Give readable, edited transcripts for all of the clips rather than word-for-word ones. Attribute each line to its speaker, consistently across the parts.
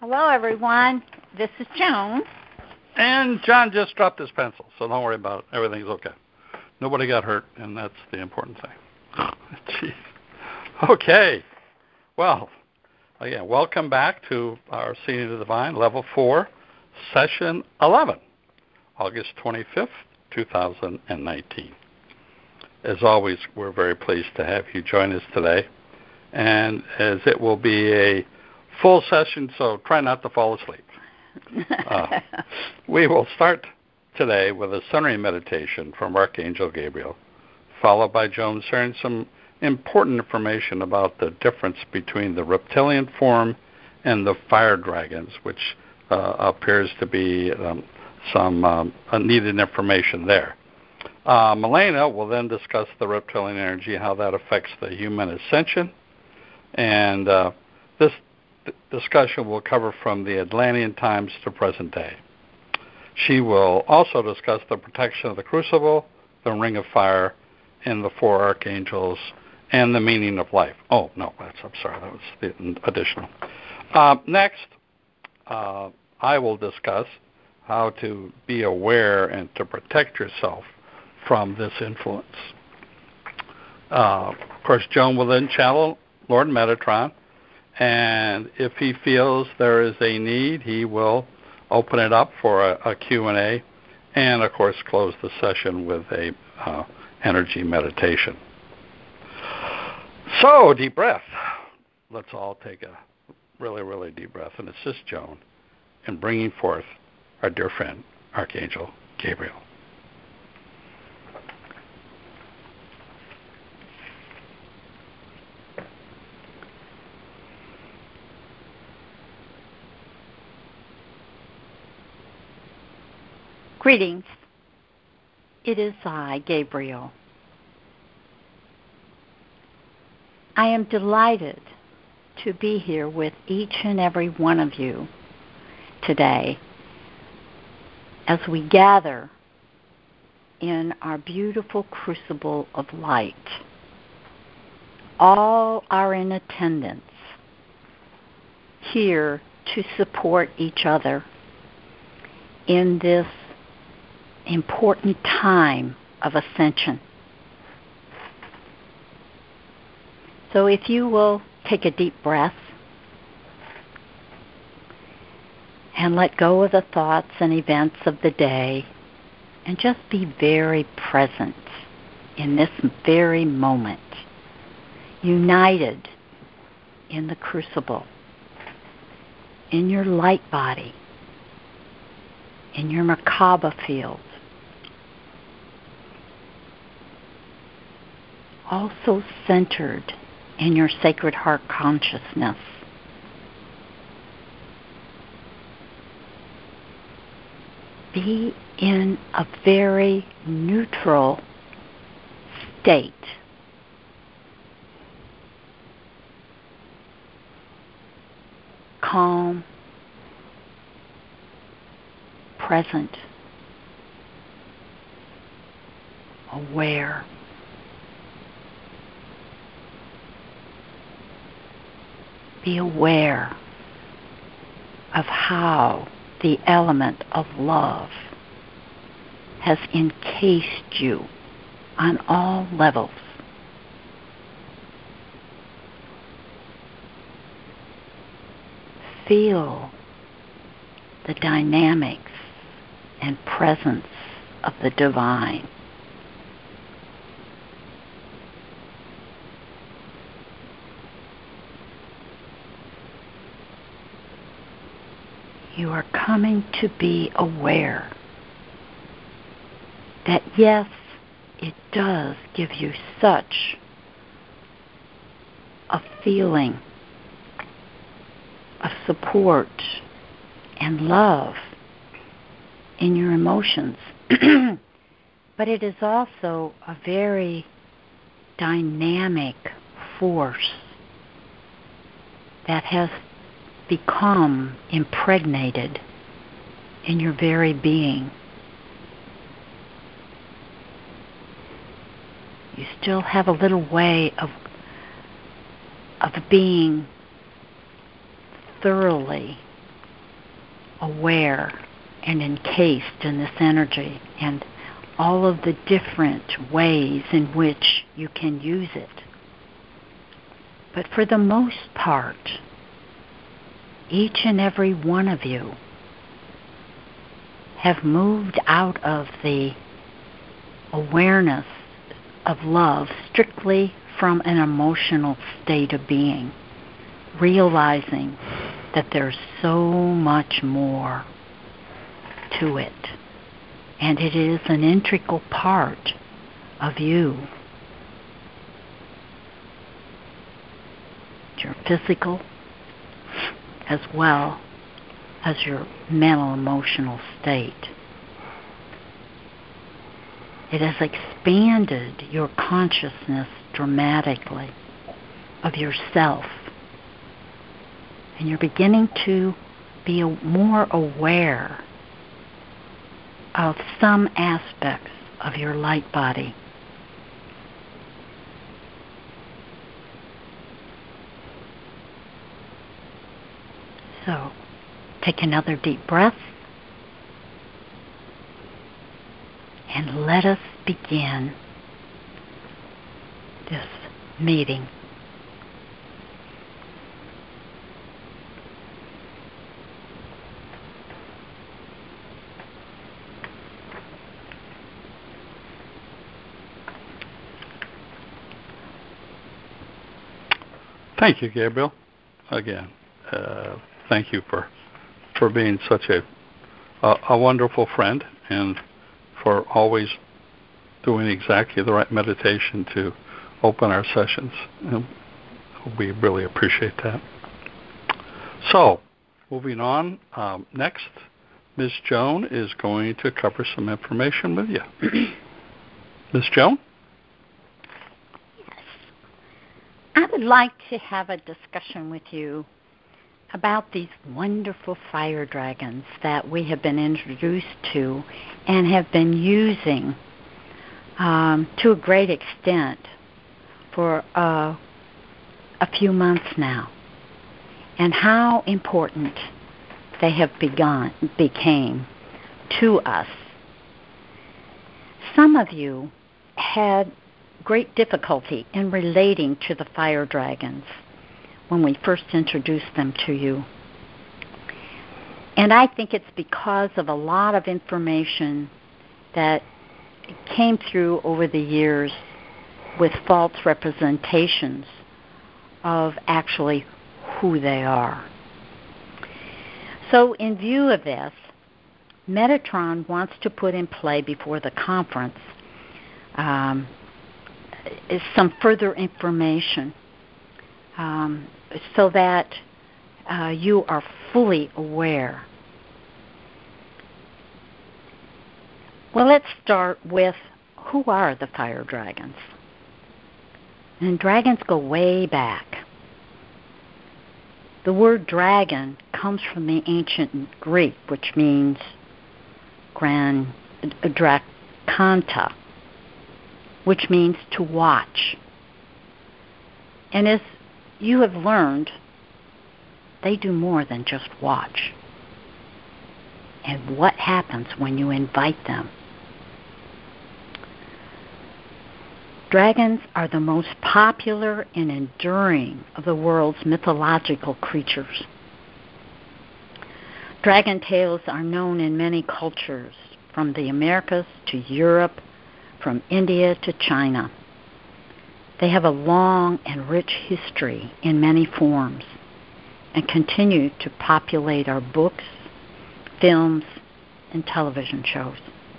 Speaker 1: Hello, everyone. This is Joan.
Speaker 2: And John just dropped his pencil, so don't worry about it. Everything's okay. Nobody got hurt, and that's the important thing. Jeez. Okay. Well, again, welcome back to our Seeing the Divine, Level 4, Session 11, August 25th, 2019. As always, we're very pleased to have you join us today. And as it will be a full session, so try not to fall asleep. We will start today with a centering meditation from Archangel Gabriel, followed by Joan sharing some important information about the difference between the reptilian form and the fire dragons, which appears to be some needed information there. Milena will then discuss the reptilian energy, how that affects the human ascension, and this discussion will cover from the Atlantean times to present day. She will also discuss the protection of the crucible, the ring of fire, and the four archangels, and the meaning of life. Oh, no, I'm sorry, that was the additional. Next, I will discuss how to be aware and to protect yourself from this influence. Of course, Joan will then channel Lord Metatron, and if he feels there is a need, he will open it up for a Q&A, and of course close the session with a energy meditation. So, deep breath. Let's all take a really, really deep breath and assist Joan in bringing forth our dear friend, Archangel Gabriel.
Speaker 1: Greetings. It is I, Gabriel. I am delighted to be here with each and every one of you today as we gather in our beautiful crucible of light. All are in attendance here to support each other in this important time of ascension. So if you will take a deep breath and let go of the thoughts and events of the day and just be very present in this very moment, united in the crucible, in your light body, in your Merkaba field, also centered in your Sacred Heart consciousness. Be in a very neutral state. Calm, present, aware. Be aware of how the element of love has encased you on all levels. Feel the dynamics and presence of the divine. You are coming to be aware that yes, it does give you such a feeling of support and love in your emotions, but it is also a very dynamic force that has become impregnated in your very being. You still have a little way of being thoroughly aware and encased in this energy and all of the different ways in which you can use it. But for the most part, each and every one of you have moved out of the awareness of love strictly from an emotional state of being, realizing that there's so much more to it. And it is an integral part of you. Your physical as well as your mental, emotional state. It has expanded your consciousness dramatically of yourself. And you're beginning to be more aware of some aspects of your light body. So, take another deep breath and let us begin this meeting.
Speaker 2: Thank you, Gabriel. Again, thank you for being such a wonderful friend and for always doing exactly the right meditation to open our sessions. And we really appreciate that. So, moving on, next, Ms. Joan is going to cover some information with you. Ms. Joan?
Speaker 1: I would like to have a discussion with you about these wonderful fire dragons that we have been introduced to and have been using to a great extent for a few months now, and how important they have became to us. Some of you had great difficulty in relating to the fire dragons when we first introduced them to you. And I think it's because of a lot of information that came through over the years with false representations of actually who they are. So in view of this, Metatron wants to put in play before the conference is some further information so that you are fully aware. Well, let's start with who are the fire dragons? And dragons go way back. The word dragon comes from the ancient Greek, which means drakanta, which means to watch. And as you have learned, they do more than just watch. And what happens when you invite them? Dragons are the most popular and enduring of the world's mythological creatures. Dragon tales are known in many cultures, from the Americas to Europe, from India to China. They have a long and rich history in many forms and continue to populate our books, films, and television shows.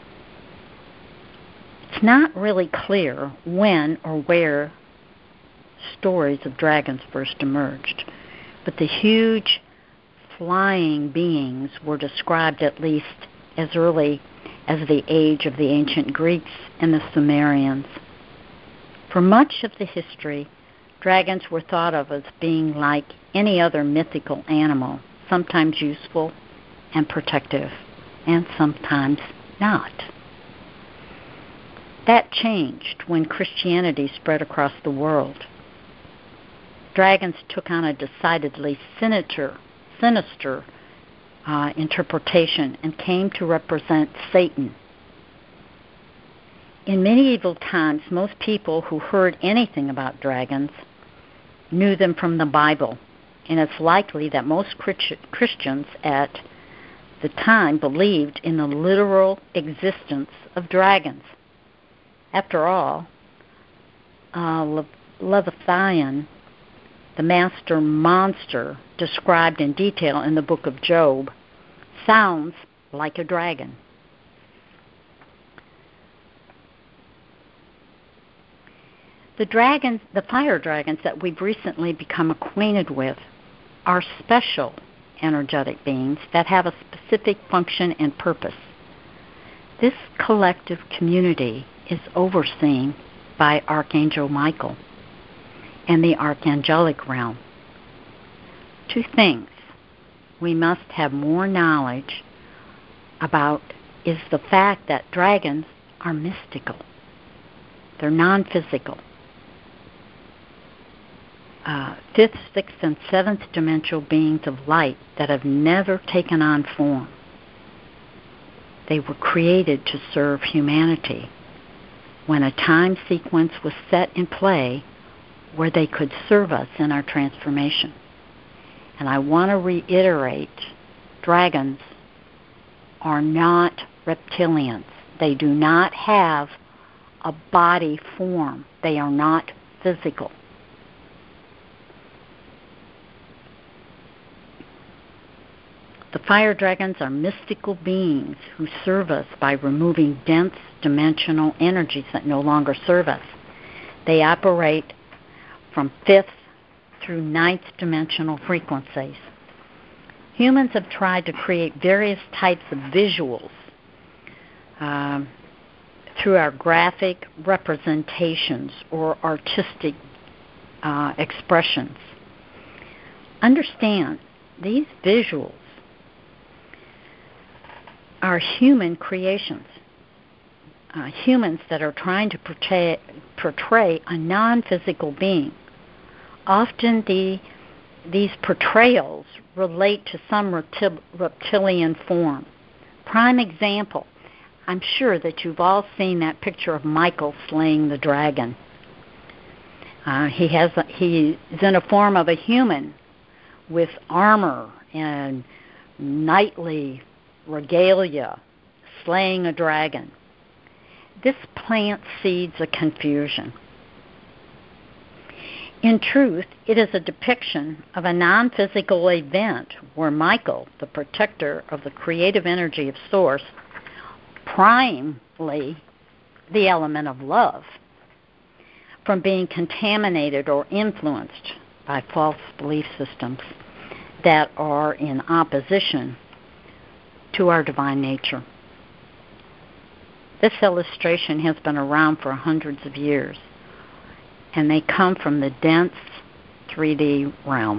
Speaker 1: It's not really clear when or where stories of dragons first emerged, but the huge flying beings were described at least as early as the age of the ancient Greeks and the Sumerians. For much of the history, dragons were thought of as being like any other mythical animal, sometimes useful and protective, and sometimes not. That changed when Christianity spread across the world. Dragons took on a decidedly sinister interpretation and came to represent Satan. In medieval times, most people who heard anything about dragons knew them from the Bible, and it's likely that most Christians at the time believed in the literal existence of dragons. After all, Leviathan, the master monster described in detail in the book of Job, sounds like a dragon. The fire dragons that we've recently become acquainted with are special energetic beings that have a specific function and purpose. This collective community is overseen by Archangel Michael and the archangelic realm. Two things we must have more knowledge about is the fact that dragons are mystical. They're non-physical. Fifth, sixth, and seventh dimensional beings of light that have never taken on form. They were created to serve humanity when a time sequence was set in play where they could serve us in our transformation. And I want to reiterate, dragons are not reptilians. They do not have a body form. They are not physical. The fire dragons are mystical beings who serve us by removing dense dimensional energies that no longer serve us. They operate from fifth through ninth dimensional frequencies. Humans have tried to create various types of visuals through our graphic representations or artistic expressions. Understand, these visuals are human creations, humans that are trying to portray a non-physical being. Often these portrayals relate to some reptilian form. Prime example, I'm sure that you've all seen that picture of Michael slaying the dragon. He's in a form of a human with armor and knightly regalia, slaying a dragon. This plants seeds of confusion. In truth, it is a depiction of a non-physical event where Michael, the protector of the creative energy of Source, primarily the element of love, from being contaminated or influenced by false belief systems that are in opposition to our divine nature. This illustration has been around for hundreds of years, and they come from the dense 3D realm.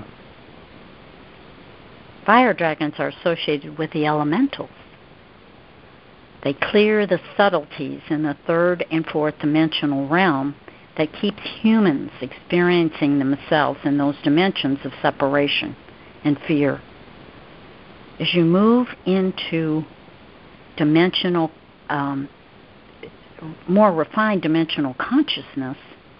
Speaker 1: Fire dragons are associated with the elementals. They clear the subtleties in the third and fourth dimensional realm that keeps humans experiencing themselves in those dimensions of separation and fear. As you move into dimensional, more refined dimensional consciousness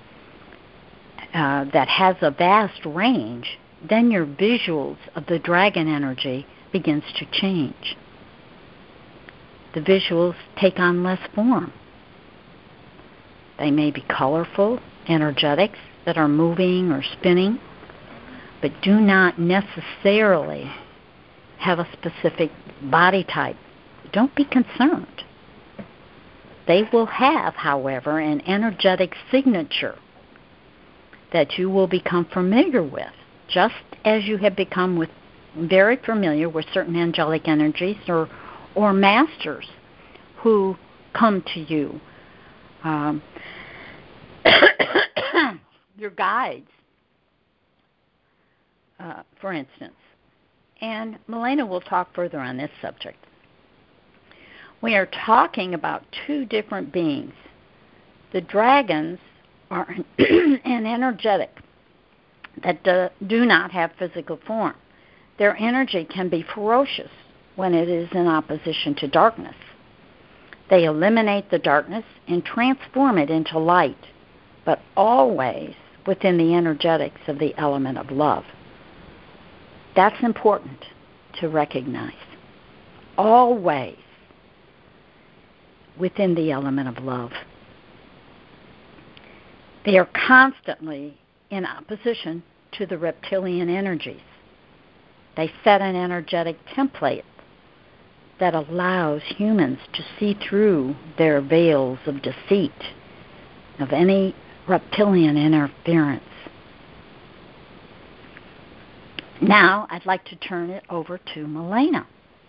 Speaker 1: that has a vast range, then your visuals of the dragon energy begins to change. The visuals take on less form. They may be colorful, energetics that are moving or spinning, but do not necessarily have a specific body type. Don't be concerned. They will have, however, an energetic signature that you will become familiar with, just as you have become very familiar with certain angelic energies or masters who come to you, your guides, for instance. And Milena will talk further on this subject. We are talking about two different beings. The dragons are an energetic that do not have physical form. Their energy can be ferocious when it is in opposition to darkness. They eliminate the darkness and transform it into light, but always within the energetics of the element of love. That's important to recognize. Always within the element of love. They are constantly in opposition to the reptilian energies. They set an energetic template that allows humans to see through their veils of deceit, of any reptilian interference. Now, I'd like to turn it over to Milena.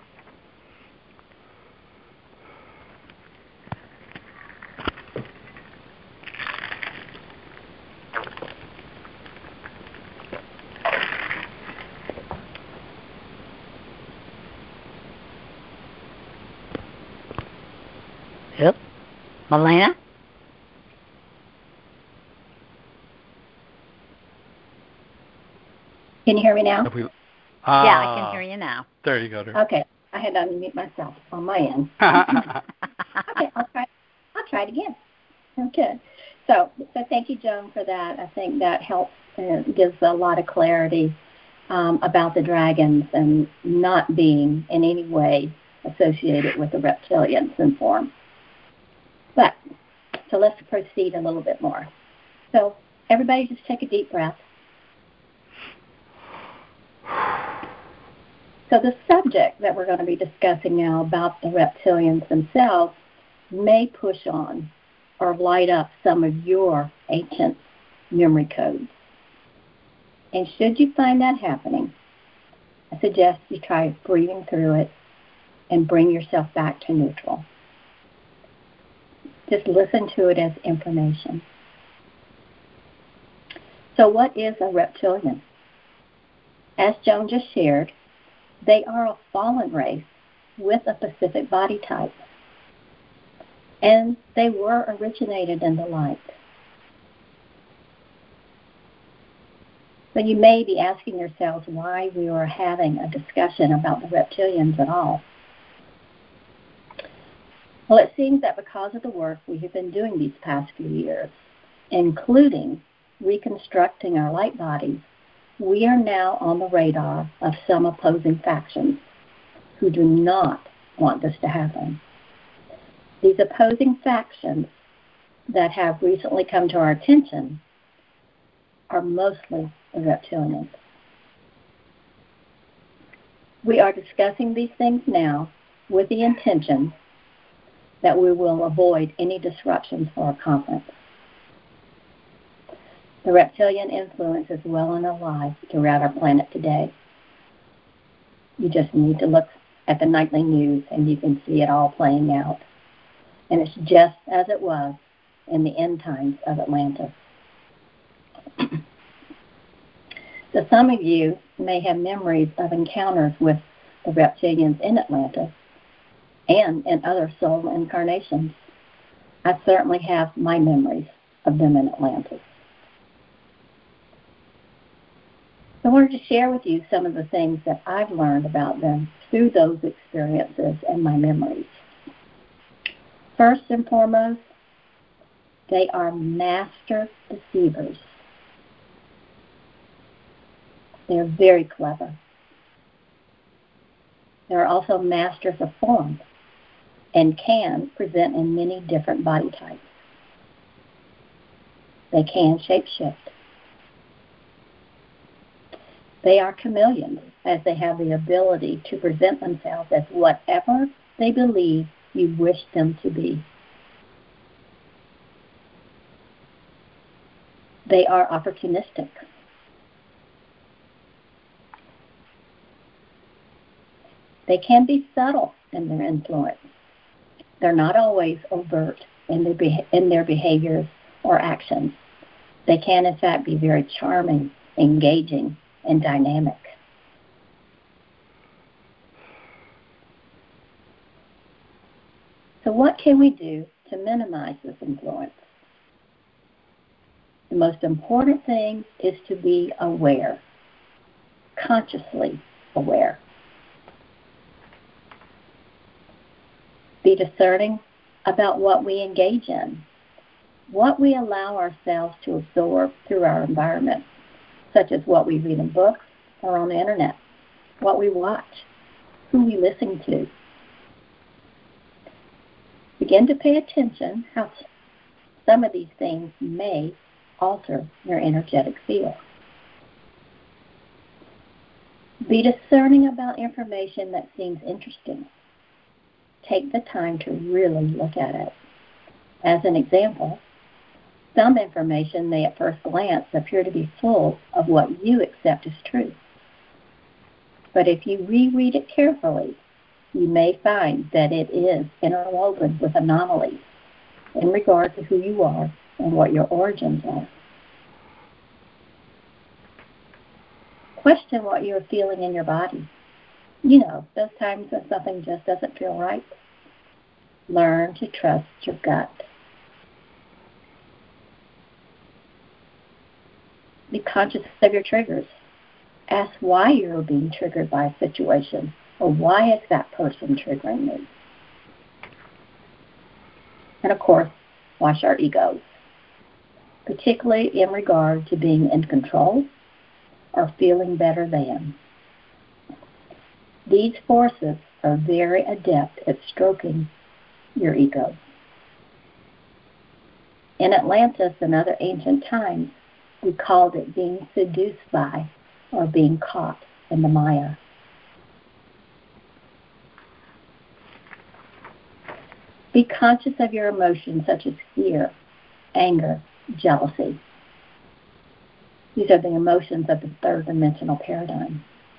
Speaker 1: Yep. Milena?
Speaker 3: Can you hear me now?
Speaker 1: Yeah, I can hear you now.
Speaker 2: There you go, dear.
Speaker 3: Okay. I had to unmute myself on my end. Okay, I'll try it again. Okay. So thank you, Joan, for that. I think that helps and gives a lot of clarity about the dragons and not being in any way associated with the reptilians in form. So let's proceed a little bit more. So everybody just take a deep breath. So the subject that we're going to be discussing now about the reptilians themselves may push on or light up some of your ancient memory codes. And should you find that happening, I suggest you try breathing through it and bring yourself back to neutral. Just listen to it as information. So what is a reptilian? As Joan just shared, they are a fallen race with a specific body type. And they were originated in the light. So you may be asking yourselves why we are having a discussion about the reptilians at all. Well, it seems that because of the work we have been doing these past few years, including reconstructing our light bodies, we are now on the radar of some opposing factions who do not want this to happen. These opposing factions that have recently come to our attention are mostly the reptilians. We are discussing these things now with the intention that we will avoid any disruptions for our conference. The reptilian influence is well and alive throughout our planet today. You just need to look at the nightly news and you can see it all playing out. And it's just as it was in the end times of Atlantis. So some of you may have memories of encounters with the reptilians in Atlantis and in other soul incarnations. I certainly have my memories of them in Atlantis. I wanted to share with you some of the things that I've learned about them through those experiences and my memories. First and foremost, they are master deceivers. They're very clever. They're also masters of form and can present in many different body types. They can shapeshift. They are chameleons, as they have the ability to present themselves as whatever they believe you wish them to be. They are opportunistic. They can be subtle in their influence. They're not always overt in their behaviors or actions. They can, in fact, be very charming, engaging, and dynamic. So what can we do to minimize this influence? The most important thing is to be aware, consciously aware. Be discerning about what we engage in, what we allow ourselves to absorb through our environment, such as what we read in books or on the internet, what we watch, who we listen to. Begin to pay attention how some of these things may alter your energetic field. Be discerning about information that seems interesting. Take the time to really look at it. As an example, some information may at first glance appear to be full of what you accept as true. But if you reread it carefully, you may find that it is interwoven with anomalies in regard to who you are and what your origins are. Question what you're feeling in your body. You know, those times when something just doesn't feel right. Learn to trust your gut. Be conscious of your triggers. Ask why you're being triggered by a situation, or why is that person triggering me? And of course, watch our egos, particularly in regard to being in control or feeling better than. These forces are very adept at stroking your ego. In Atlantis and other ancient times, we called it being seduced by or being caught in the Maya. Be conscious of your emotions such as fear, anger, jealousy. These are the emotions of the third dimensional paradigm.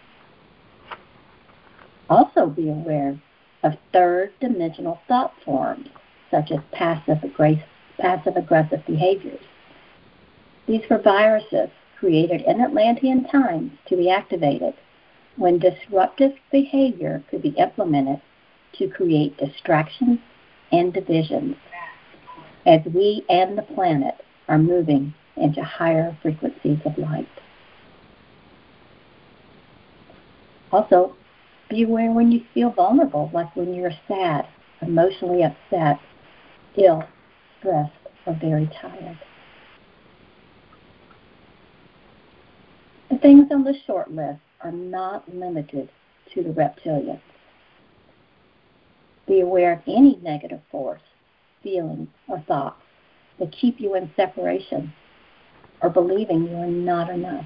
Speaker 3: Also be aware of third dimensional thought forms such as passive-aggressive behaviors. These were viruses created in Atlantean times to be activated when disruptive behavior could be implemented to create distractions and divisions as we and the planet are moving into higher frequencies of light. Also, be aware when you feel vulnerable, like when you're sad, emotionally upset, ill, stressed, or very tired. The things on the short list are not limited to the reptilians. Be aware of any negative force, feeling, or thoughts that keep you in separation or believing you are not enough.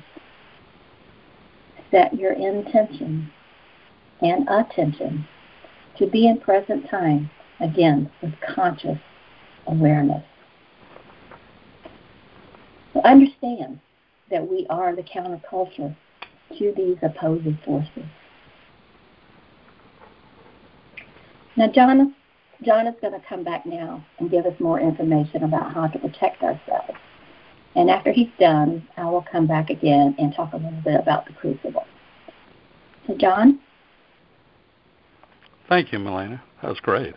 Speaker 3: Set your intention and attention to be in present time, again, with conscious awareness. So understand that we are the counterculture to these opposing forces. Now, John is going to come back now and give us more information about how to protect ourselves. And after he's done, I will come back again and talk a little bit about the crucible. So, John?
Speaker 2: Thank you, Melina. That was great.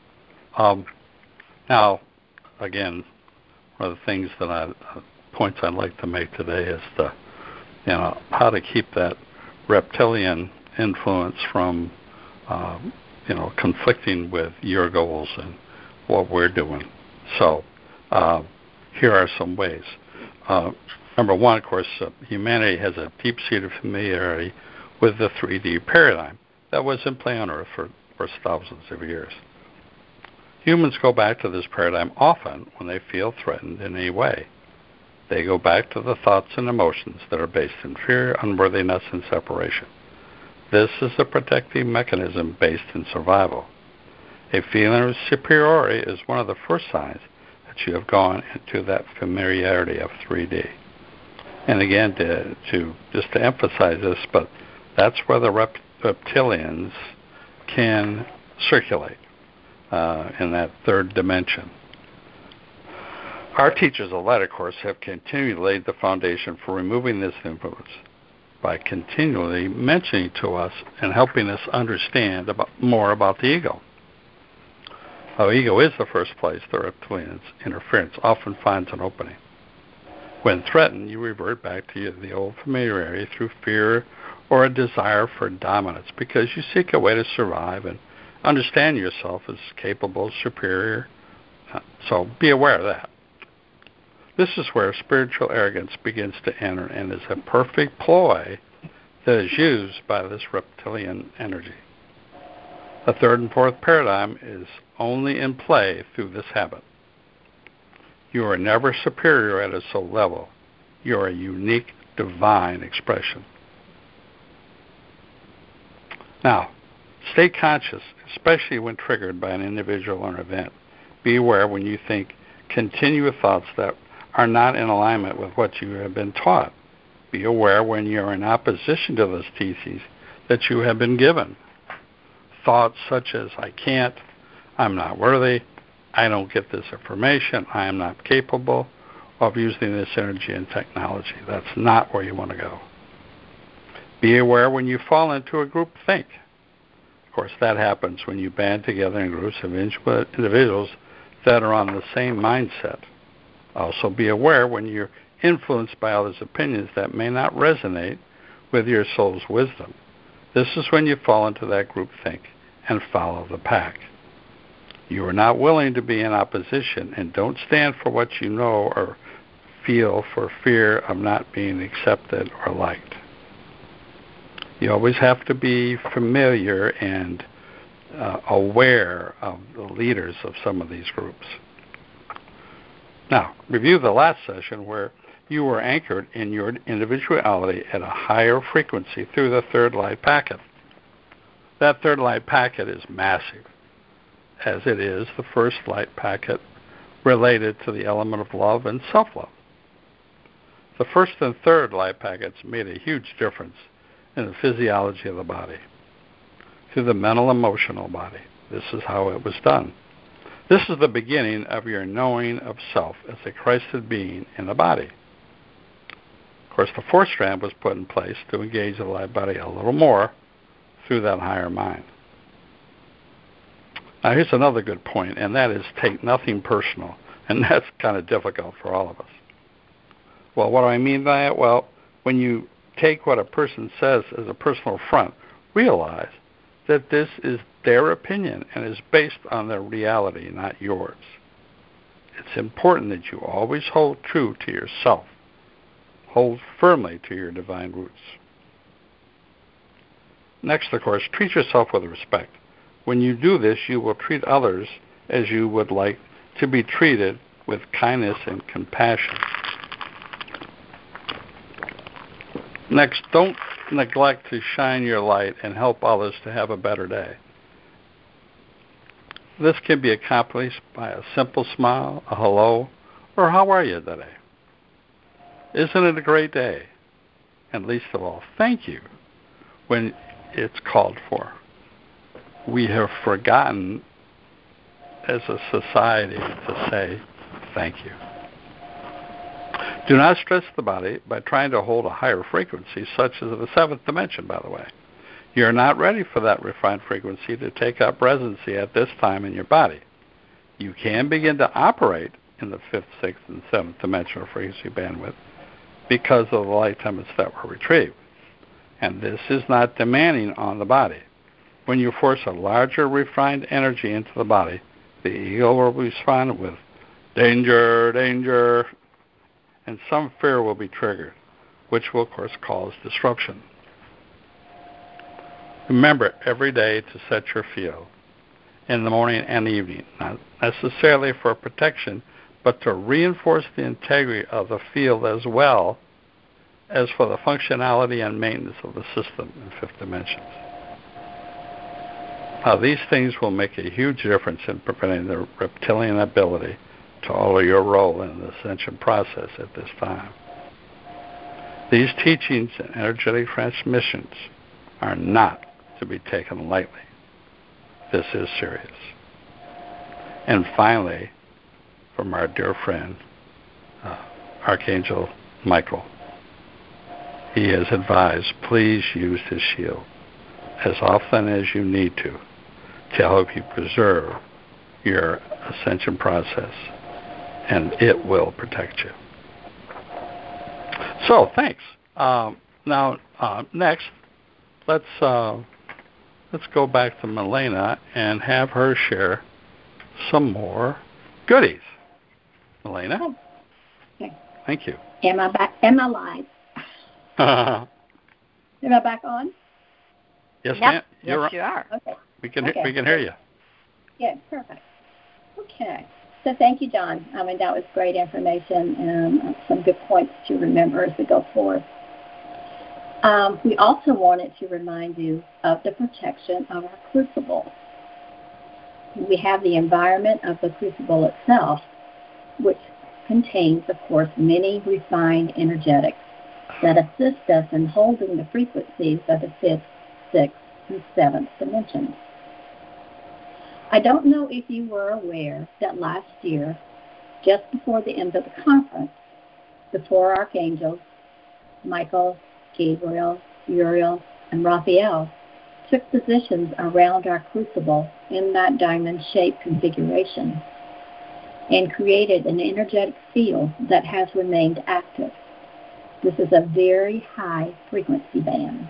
Speaker 2: Now, again, one of the things points I'd like to make today is how to keep that reptilian influence from conflicting with your goals and what we're doing. So here are some ways. Number one, of course, humanity has a deep-seated familiarity with the 3D paradigm that was in play on Earth for thousands of years. Humans go back to this paradigm often when they feel threatened in any way. They go back to the thoughts and emotions that are based in fear, unworthiness, and separation. This is a protective mechanism based in survival. A feeling of superiority is one of the first signs that you have gone into that familiarity of 3D. And again, just to emphasize this, but that's where the reptilians can circulate in that third dimension. Our teachers of light, of course, have continually laid the foundation for removing this influence by continually mentioning to us and helping us understand more about the ego. Our ego is the first place the reptilians' interference often finds an opening. When threatened, you revert back to the old familiarity through fear or a desire for dominance because you seek a way to survive and Understand yourself as capable, superior, so be aware of that. This is where spiritual arrogance begins to enter and is a perfect ploy that is used by this reptilian energy. The third and fourth paradigm is only in play through this habit. You are never superior at a soul level. You are a unique divine expression. Now, stay conscious, especially when triggered by an individual or an event. Be aware when you think continuous thoughts that are not in alignment with what you have been taught. Be aware when you're in opposition to those teachings that you have been given. Thoughts such as, I can't, I'm not worthy, I don't get this information, I am not capable of using this energy and technology. That's not where you want to go. Be aware when you fall into a group think. Of course, that happens when you band together in groups of individuals that are on the same mindset. Also be aware when you're influenced by others' opinions that may not resonate with your soul's wisdom. This is when you fall into that group think and follow the pack. You are not willing to be in opposition and don't stand for what you know or feel for fear of not being accepted or liked. You always have to be familiar and aware of the leaders of some of these groups. Now, review the last session where you were anchored in your individuality at a higher frequency through the third light packet. That third light packet is massive, as it is the first light packet related to the element of love and self-love. The first and third light packets made a huge difference in the physiology of the body, through the mental emotional body. This is how it was done. This is the beginning of your knowing of self as a Christed being in the body. Of course, the fourth strand was put in place to engage the light body a little more through that higher mind. Now, here's another good point, and that is take nothing personal, and that's kind of difficult for all of us. Well, what do I mean by it? Well, when you take what a person says as a personal affront, realize that this is their opinion and is based on their reality, not yours. It's important that you always hold true to yourself. Hold firmly to your divine roots. Next, of course, treat yourself with respect. When you do this, you will treat others as you would like to be treated, with kindness and compassion. Next, don't neglect to shine your light and help others to have a better day. This can be accomplished by a simple smile, a hello, or how are you today? Isn't it a great day? And least of all, thank you when it's called for. We have forgotten as a society to say thank you. Do not stress the body by trying to hold a higher frequency, such as the seventh dimension, by the way. You're not ready for that refined frequency to take up residency at this time in your body. You can begin to operate in the fifth, sixth, and seventh dimensional frequency bandwidth because of the lifetimes that were retrieved. And this is not demanding on the body. When you force a larger refined energy into the body, the ego will respond with danger, danger, and some fear will be triggered, which will, of course, cause disruption. Remember every day to set your field in the morning and evening, not necessarily for protection, but to reinforce the integrity of the field as well as for the functionality and maintenance of the system in fifth dimensions. Now, these things will make a huge difference in preventing the reptilian ability to alter your role in the ascension process at this time. These teachings and energetic transmissions are not to be taken lightly. This is serious. And finally, from our dear friend, Archangel Michael, he has advised, please use his shield as often as you need to help you preserve your ascension process, and it will protect you. So, thanks. Now, next, let's let's go back to Milena and have her share some more goodies. Milena?
Speaker 3: Okay.
Speaker 2: Thank you.
Speaker 3: Am I back? Am I live? Am I back on?
Speaker 2: Yes,
Speaker 1: yep.
Speaker 2: ma'am.
Speaker 1: Yes, you are.
Speaker 3: Okay.
Speaker 2: We can hear you.
Speaker 3: Yeah, perfect. Okay. So thank you, John. I mean, that was great information and some good points to remember as we go forward. We also wanted to remind you of the protection of our crucible. We have the environment of the crucible itself, which contains, of course, many refined energetics that assist us in holding the frequencies of the fifth, sixth, and seventh dimensions. I don't know if you were aware that last year, just before the end of the conference, the four archangels, Michael, Gabriel, Uriel, and Raphael, took positions around our crucible in that diamond-shaped configuration and created an energetic field that has remained active. This is a very high frequency band.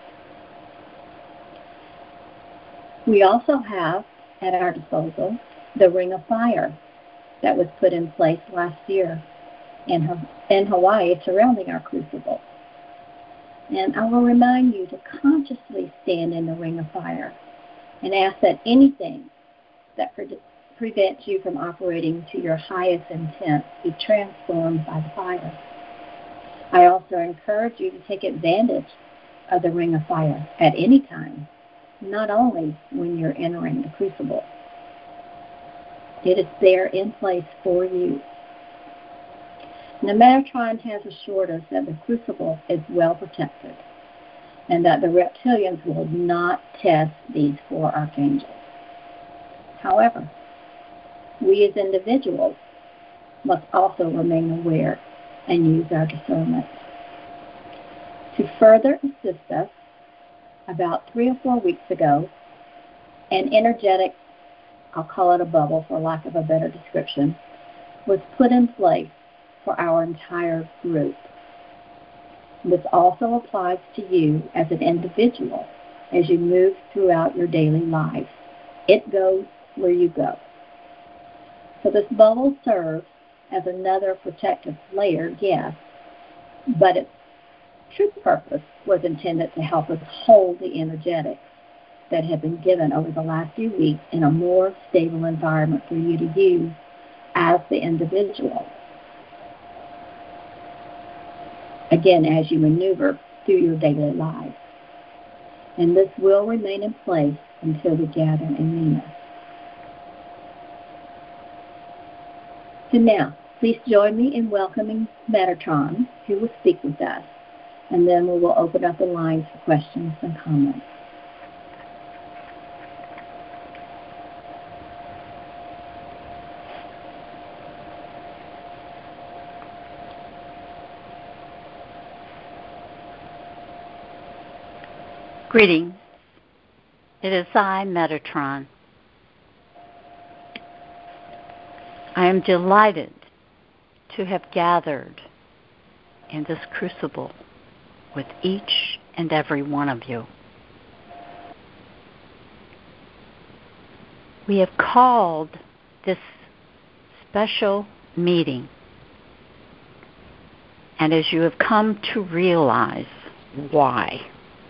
Speaker 3: We also have at our disposal the Ring of Fire that was put in place last year in Hawaii surrounding our crucible. And I will remind you to consciously stand in the Ring of Fire and ask that anything that prevents you from operating to your highest intent be transformed by the fire. I also encourage you to take advantage of the Ring of Fire at any time, not only when you're entering the crucible. It is there in place for you. The Metatron has assured us that the crucible is well protected and that the reptilians will not test these four archangels. However, we as individuals must also remain aware and use our discernment. To further assist us, about 3 or 4 weeks ago, an energetic, I'll call it a bubble for lack of a better description, was put in place for our entire group. This also applies to you as an individual as you move throughout your daily life. It goes where you go. So this bubble serves as another protective layer, yes, but its true purpose was intended to help us hold the energetics that have been given over the last few weeks in a more stable environment for you to use as the individual. Again, as you maneuver through your daily life. And this will remain in place until we gather in Nina. So now, please join me in welcoming Metatron, who will speak with us, and then we will open up the lines for questions and comments.
Speaker 1: Greetings. It is I, Metatron. I am delighted to have gathered in this crucible with each and every one of you. We have called this special meeting, and as you have come to realize why,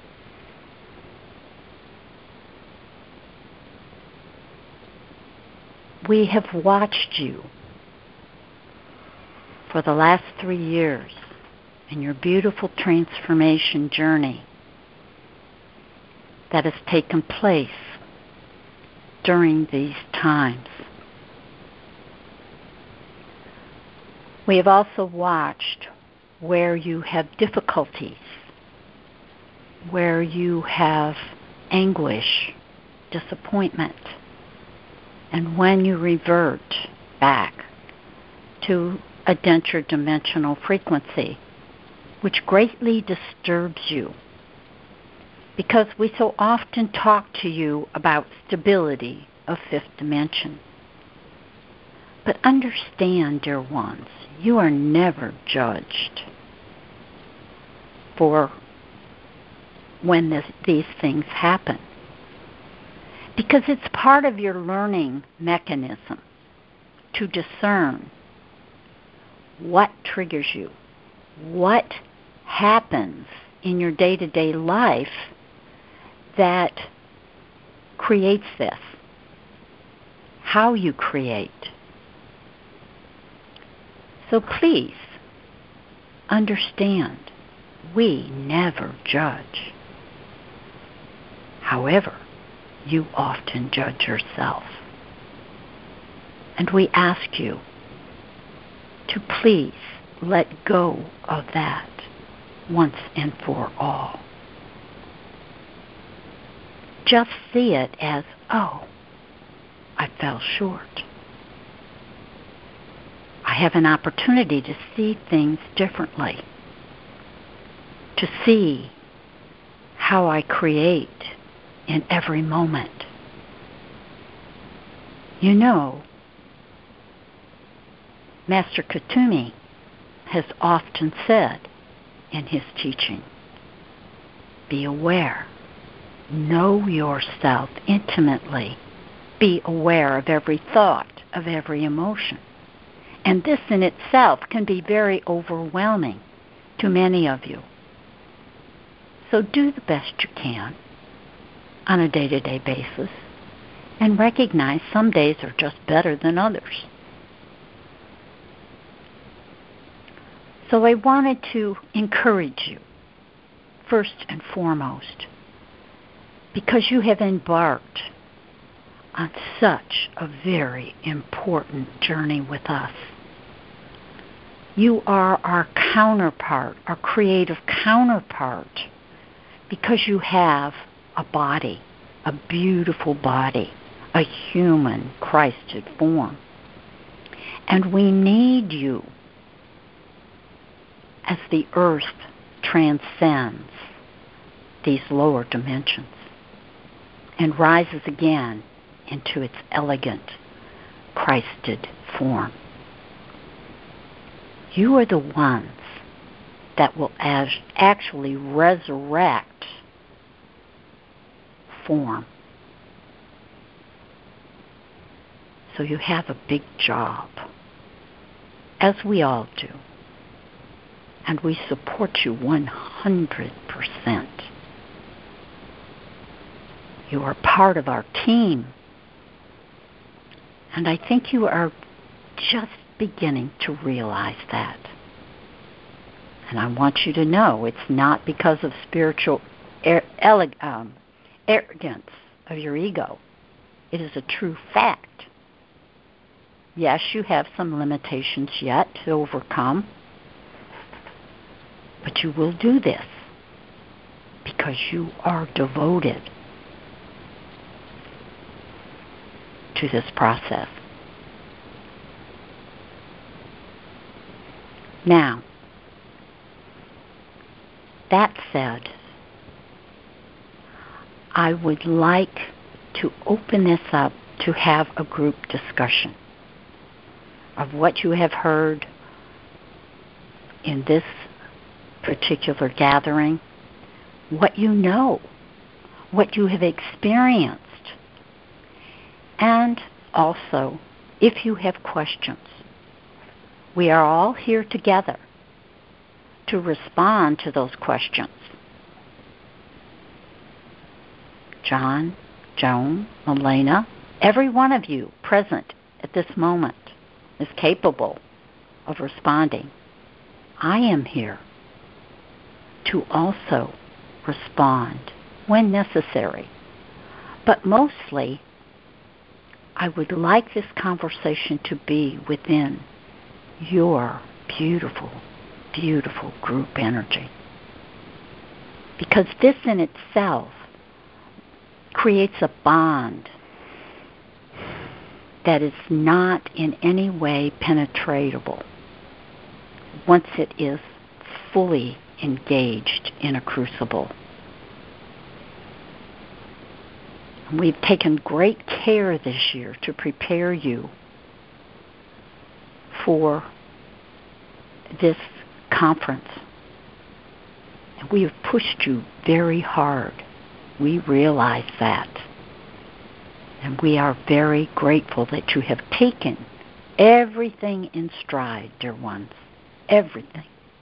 Speaker 1: we have watched you for the last 3 years in your beautiful transformation journey that has taken place during these times. We have also watched where you have difficulties, where you have anguish, disappointment, and when you revert back to a interdimensional frequency, which greatly disturbs you, because we so often talk to you about stability of fifth dimension. But understand, dear ones, you are never judged for when these things happen. because it's part of your learning mechanism to discern what triggers you, what happens in your day-to-day life that creates this, how you create. So please understand, we never judge. However, you often judge yourself. And we ask you to please let go of that once and for all. Just see it as, oh, I fell short. I have an opportunity to see things differently, to see how I create in every moment. You know, Master Kuthumi has often said in his teaching, be aware, know yourself intimately, be aware of every thought, of every emotion. And this in itself can be very overwhelming to many of you. So do the best you can on a day-to-day basis and recognize some days are just better than others. So I wanted to encourage you, first and foremost, because you have embarked on such a very important journey with us. You are our counterpart, our creative counterpart, because you have a body, a beautiful body, a human Christed form. And we need you as the earth transcends these lower dimensions and rises again into its elegant Christed form. You are the ones that will actually resurrect form. So you have a big job, as we all do. And we support you 100%. You are part of our team. And I think you are just beginning to realize that. And I want you to know it's not because of spiritual arrogance of your ego. It is a true fact. Yes, you have some limitations yet to overcome, but you will do this because you are devoted to this process. Now, that said, I would like to open this up to have a group discussion of what you have heard in this particular gathering, what you know, what you have experienced, and also if you have questions. We are all here together to respond to those questions. John, Joan, Elena, every one of you present at this moment is capable of responding. I am here to also respond when necessary. But mostly, I would like this conversation to be within your beautiful, beautiful group energy. Because this in itself creates a bond that is not in any way penetratable once it is fully engaged in a crucible. We've taken great care this year to prepare you for this conference. And we have pushed you very hard. We realize that. And we are very grateful that you have taken everything in stride, dear ones. Everything.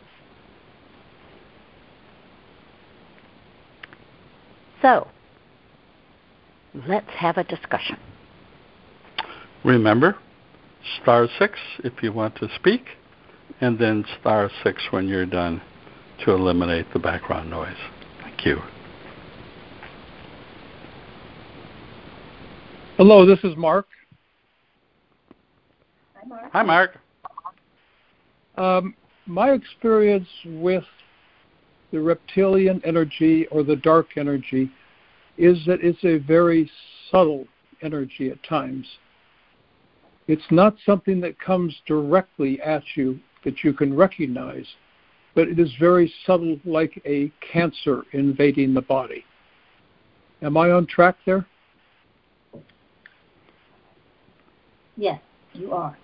Speaker 1: So, let's have a discussion.
Speaker 2: Remember, star 6 if you want to speak, and then star 6 when you're done to eliminate the background noise. Thank you.
Speaker 4: Hello, this is Mark.
Speaker 3: Hi,
Speaker 2: Mark.
Speaker 4: My experience with the reptilian energy or the dark energy is that it's a very subtle energy at times. It's not something that comes directly at you that you can recognize, but it is very subtle, like a cancer invading the body. Am I on track there?
Speaker 3: Yes, you are.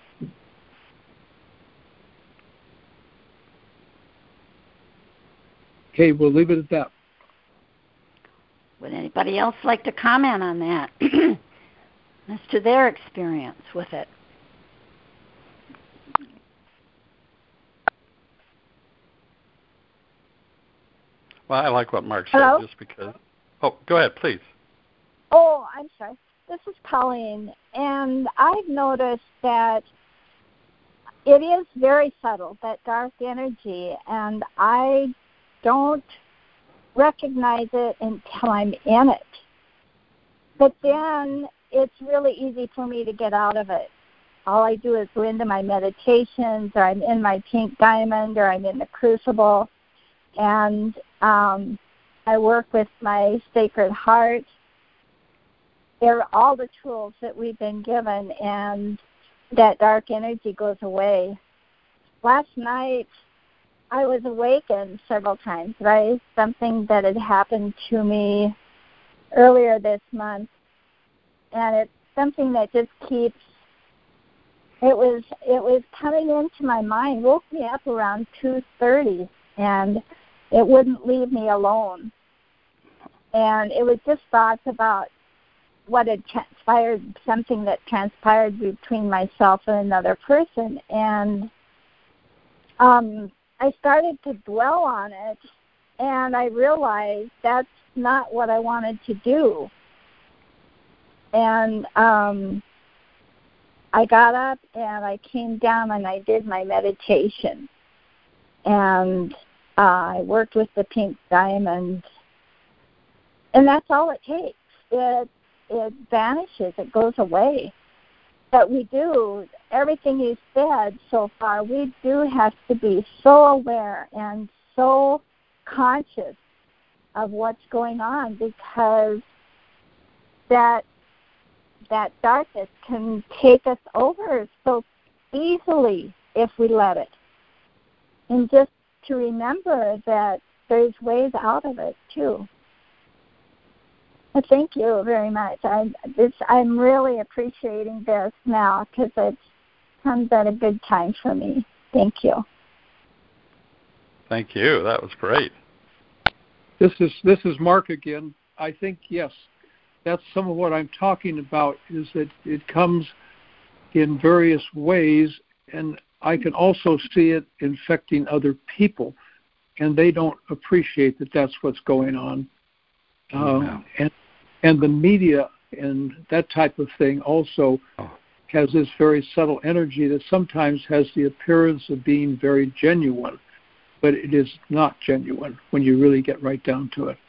Speaker 4: Okay, we'll leave it at that.
Speaker 1: Would anybody else like to comment on that as to their experience with it?
Speaker 2: Well, I like what Mark said.
Speaker 5: Hello?
Speaker 2: Just because. Oh, go ahead, please.
Speaker 5: Oh, I'm sorry. This is Colleen, and I've noticed that it is very subtle, that dark energy, and I don't recognize it until I'm in it. But then it's really easy for me to get out of it. All I do is go into my meditations, or I'm in my pink diamond, or I'm in the crucible, and I work with my Sacred Heart. They're all the tools that we've been given, and that dark energy goes away. Last night, I was awakened several times by something that had happened to me earlier this month, and it's something that just keeps. It was coming into my mind, woke me up around 2:30, and it wouldn't leave me alone. And it was just thoughts about what had transpired, something that transpired between myself and another person. And I started to dwell on it, and I realized that's not what I wanted to do. And I got up and I came down and I did my meditation. And I worked with the pink diamond. And that's all it takes. It vanishes. It goes away. But we do, everything you said so far, we do have to be so aware and so conscious of what's going on, because that darkness can take us over so easily if we let it. And just to remember that there's ways out of it too. Well, thank you very much. I'm really appreciating this now, because it comes at a good time for me. Thank you.
Speaker 2: Thank you. That was great.
Speaker 4: This is Mark again. I think, yes, that's some of what I'm talking about, is that it comes in various ways, and I can also see it infecting other people, and they don't appreciate that that's what's going on. And the media and that type of thing also has this very subtle energy that sometimes has the appearance of being very genuine, but it is not genuine when you really get right down to it.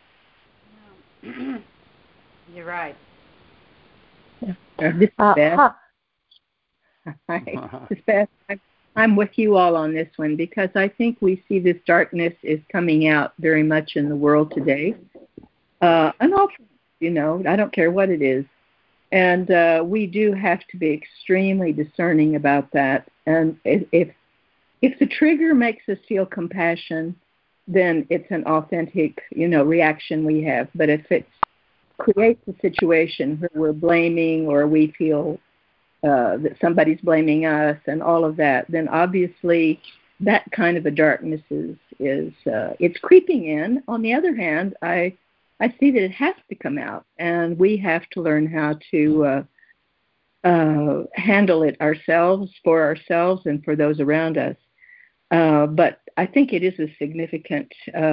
Speaker 1: You're right.
Speaker 6: This is Beth. Hi, this is Beth. I'm with you all on this one, because I think we see this darkness is coming out very much in the world today. And also, I don't care what it is. And we do have to be extremely discerning about that. And if the trigger makes us feel compassion, then it's an authentic, reaction we have. But if it creates a situation where we're blaming, or we feel that somebody's blaming us and all of that, then obviously that kind of a darkness is it's creeping in. On the other hand, I I see that it has to come out, and we have to learn how to handle it ourselves, for ourselves, and for those around us. But I think it is a significant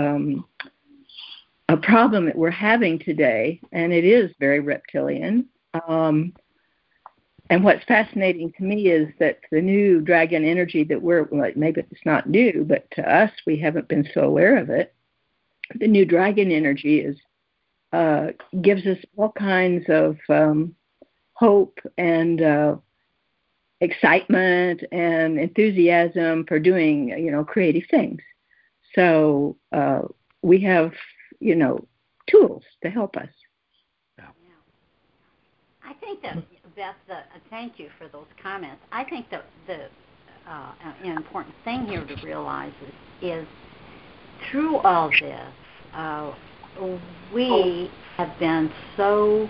Speaker 6: a problem that we're having today, and it is very reptilian. And what's fascinating to me is that the new dragon energy that maybe it's not new, but to us, we haven't been so aware of it. The new dragon energy gives us all kinds of hope and excitement and enthusiasm for doing, creative things. So we have, tools to help us.
Speaker 1: Yeah. I think that, Beth, thank you for those comments. I think that an important thing here to realize is through all this, we have been so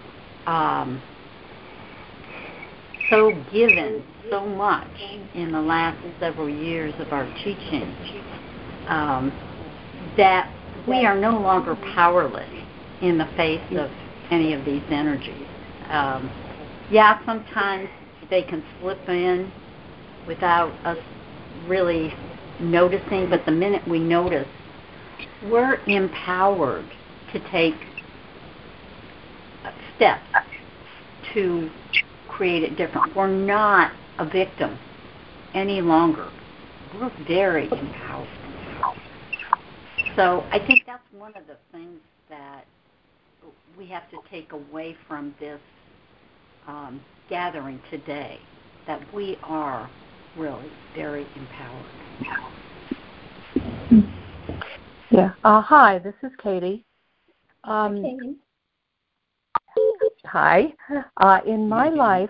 Speaker 1: given so much in the last several years of our teaching that we are no longer powerless in the face of any of these energies. Sometimes they can slip in without us really noticing, but the minute we notice, we're empowered to take steps to create it different. We're not a victim any longer. We're very empowered. So I think that's one of the things that we have to take away from this gathering today, that we are really very empowered.
Speaker 7: Yeah. Hi, this is Katie.
Speaker 3: Katie.
Speaker 7: Hi. In my life,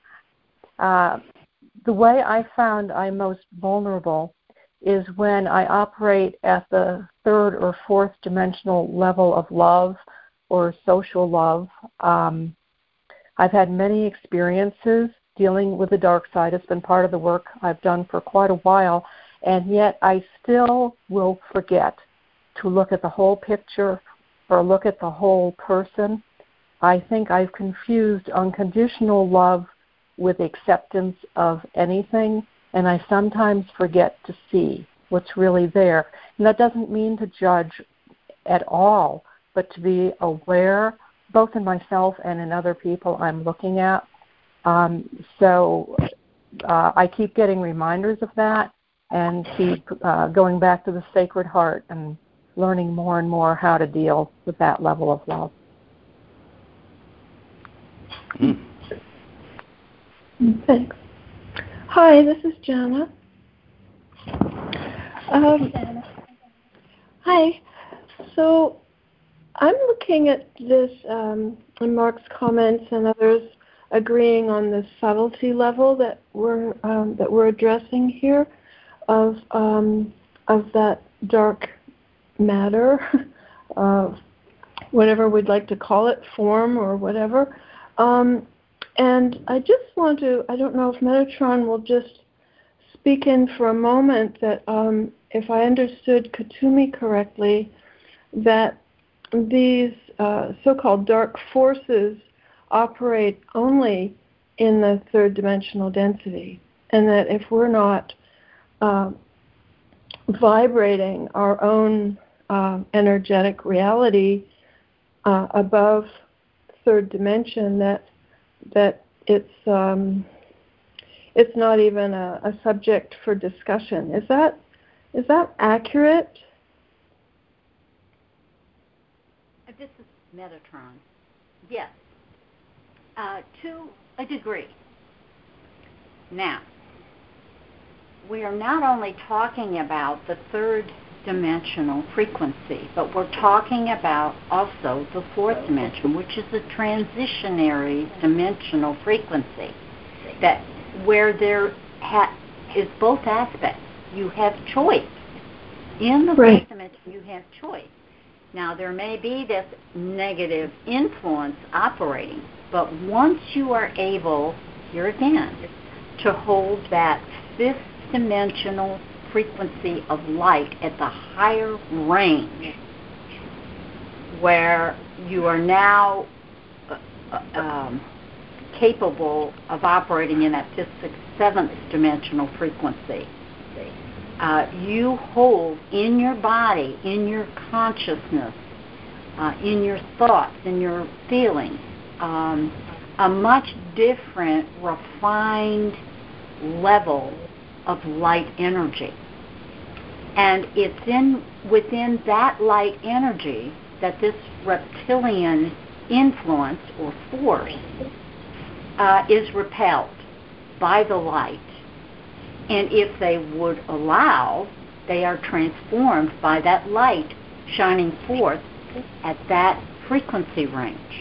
Speaker 7: the way I found I'm most vulnerable is when I operate at the third or fourth dimensional level of love or social love. I've had many experiences dealing with the dark side. It's been part of the work I've done for quite a while, and yet I still will forget to look at the whole picture or look at the whole person. I think I've confused unconditional love with acceptance of anything, and I sometimes forget to see what's really there. And that doesn't mean to judge at all, but to be aware, both in myself and in other people I'm looking at. So I keep getting reminders of that and keep going back to the Sacred Heart and learning more and more how to deal with that level of love.
Speaker 8: Thanks. Hi, this is Jana. Hi. So I'm looking at this, and Mark's comments and others agreeing on the subtlety level that we're addressing here of that dark matter, whatever we'd like to call it, form or whatever. And I just want to, I don't know if Metatron will just speak in for a moment that if I understood Kuthumi correctly, that these so-called dark forces operate only in the third dimensional density, and that if we're not vibrating our own energetic reality above third dimension, that it's not even a subject for discussion. Is that accurate?
Speaker 1: This is Metatron. Yes, to a degree. Now, we are not only talking about the third dimensional frequency, but we're talking about also the fourth dimension, which is a transitionary dimensional frequency, that where there is both aspects. You have choice. In the fourth dimension, you have choice. Now, there may be this negative influence operating, but once you are able, here again, to hold that fifth dimensional frequency of light at the higher range, where you are now capable of operating in that fifth, sixth, seventh dimensional frequency. You hold in your body, in your consciousness, in your thoughts, in your feelings, a much different, refined level of light energy. And it's within that light energy that this reptilian influence or force is repelled by the light. And if they would allow, they are transformed by that light shining forth at that frequency range.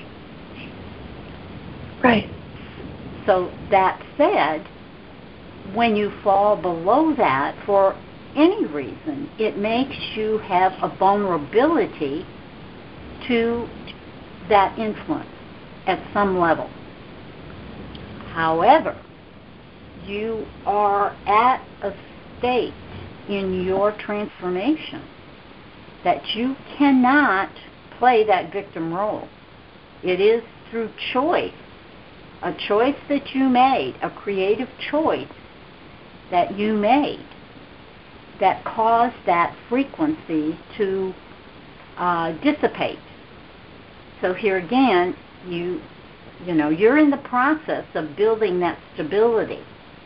Speaker 8: Right.
Speaker 1: So that said, when you fall below that for any reason, it makes you have a vulnerability to that influence at some level. However, you are at a state in your transformation that you cannot play that victim role. It is through choice, a choice that you made, a creative choice that you made, that caused that frequency to dissipate. So here again, you're in the process of building that stability.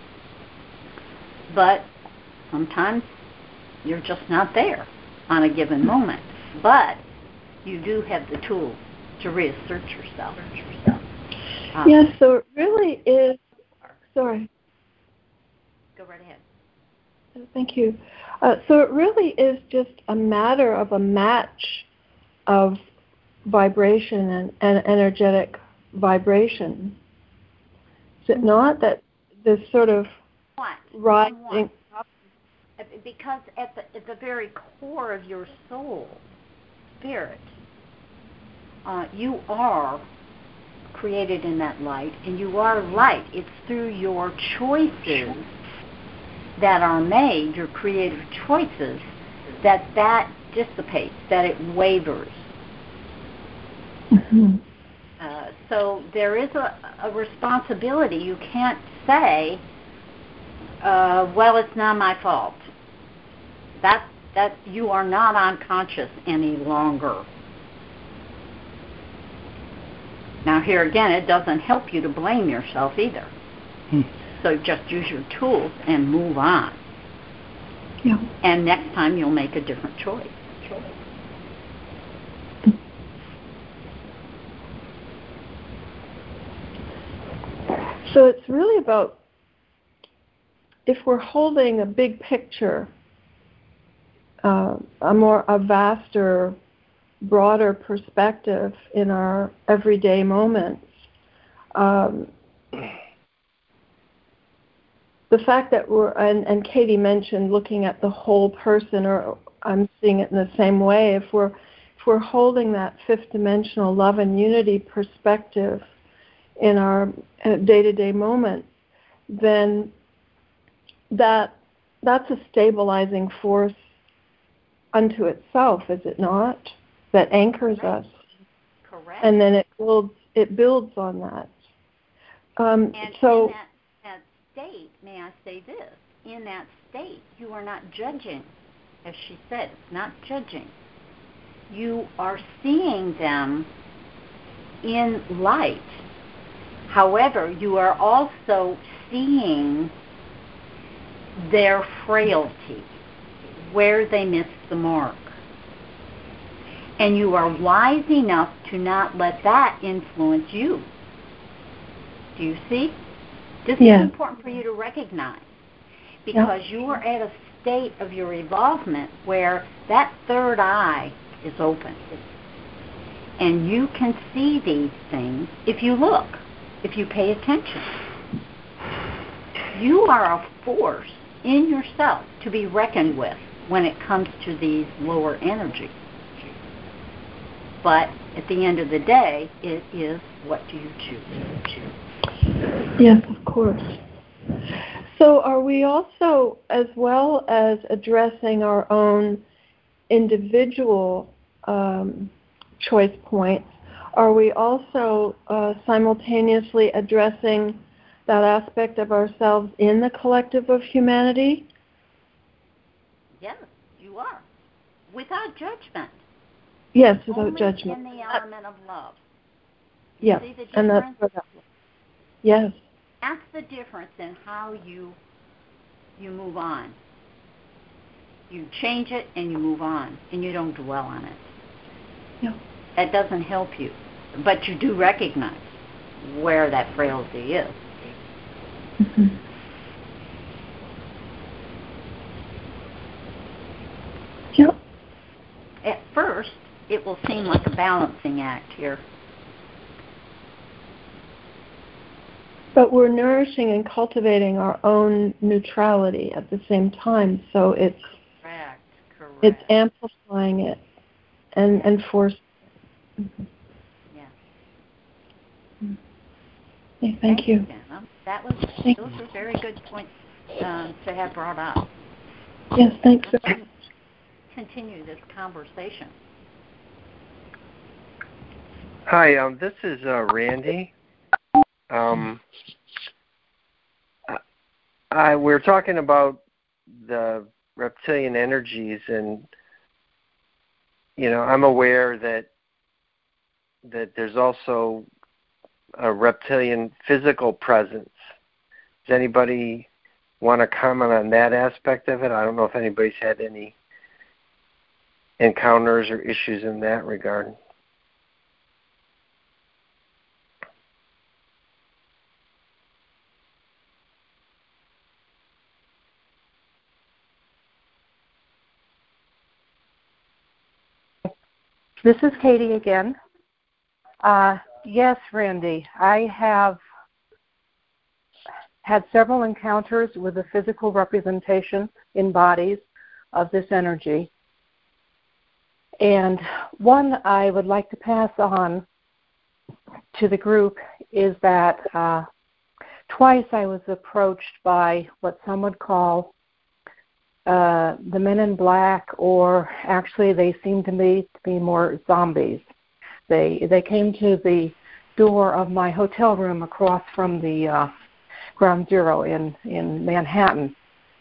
Speaker 1: But sometimes you're just not there on a given moment. But you do have the tools to reassert yourself.
Speaker 8: Yes, so it really is. Sorry.
Speaker 1: Go right ahead.
Speaker 8: Thank you. So it really is just a matter of a match of vibration and energetic vibration. Is it not that this sort of rising up?
Speaker 1: Because at the very core of your soul, spirit, you are created in that light, and you are light. It's through your choices that are made, your creative choices, that dissipates, that it wavers.
Speaker 8: Mm-hmm.
Speaker 1: So there is a responsibility. You can't say, well, it's not my fault. That you are not unconscious any longer. Now here again, it doesn't help you to blame yourself either. So just use your tools and move on.
Speaker 8: Yeah.
Speaker 1: And next time you'll make a different choice.
Speaker 8: So it's really about, if we're holding a big picture, a vaster, broader perspective in our everyday moments, the fact that and Katie mentioned looking at the whole person, or I'm seeing it in the same way, if we're holding that fifth dimensional love and unity perspective in our day-to-day moments, then that's a stabilizing force unto itself, is it not? That anchors us.
Speaker 1: Correct.
Speaker 8: And then it builds on that.
Speaker 1: And
Speaker 8: so
Speaker 1: in that state, may I say this, in that state you are not judging, as she said, it's not judging. You are seeing them in light. However, you are also seeing their frailty, where they missed the mark. And you are wise enough to not let that influence you. Do you see? This is important for you to recognize, because you are at a state of your evolvement where that third eye is open. And you can see these things if you look, if you pay attention. You are a force in yourself to be reckoned with when it comes to these lower energies. But at the end of the day, it is, what do you choose?
Speaker 8: Yes, of course. So are we also, as well as addressing our own individual choice points, are we also simultaneously addressing that aspect of ourselves in the collective of humanity?
Speaker 1: Yes, you are. Without judgment.
Speaker 8: Yes, without
Speaker 1: Only
Speaker 8: judgment.
Speaker 1: in the element of love.
Speaker 8: Yes,
Speaker 1: See the difference?
Speaker 8: and that's yes.
Speaker 1: That's the difference in how you move on. You change it and you move on, and you don't dwell on it.
Speaker 8: Yeah.
Speaker 1: That doesn't help you, but you do recognize where that frailty is.
Speaker 8: Mm-hmm. Yep.
Speaker 1: At first, it will seem like a balancing act here.
Speaker 8: But we're nourishing and cultivating our own neutrality at the same time, so it's
Speaker 1: Correct.
Speaker 8: It's amplifying it and forcing it. Mm-hmm.
Speaker 1: Yeah.
Speaker 8: Okay, thank you.
Speaker 1: Dana. Those were very good points to have brought up.
Speaker 8: Yes, thanks.
Speaker 1: Let's continue this conversation.
Speaker 9: Hi, this is Randy. We're talking about the reptilian energies, and I'm aware that there's also a reptilian physical presence. Does anybody want to comment on that aspect of it? I don't know if anybody's had any encounters or issues in that regard.
Speaker 7: This is Katie again. Yes, Randy, I have had several encounters with the physical representation in bodies of this energy. And one I would like to pass on to the group is that twice I was approached by what some would call the men in black, or actually they seemed to me to be more zombies. They came to the door of my hotel room across from the Ground Zero in Manhattan.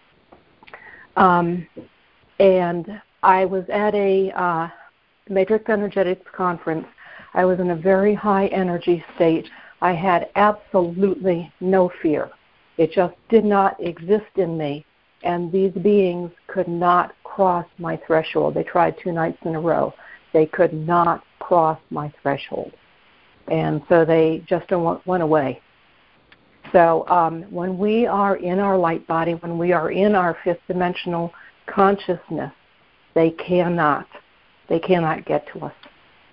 Speaker 7: And I was at a Matrix Energetics conference. I was in a very high energy state. I had absolutely no fear. It just did not exist in me. And these beings could not cross my threshold. They tried 2 nights in a row. They could not cross my threshold. And so they just went away. So when we are in our light body, when we are in our 5th dimensional consciousness, they cannot get to us.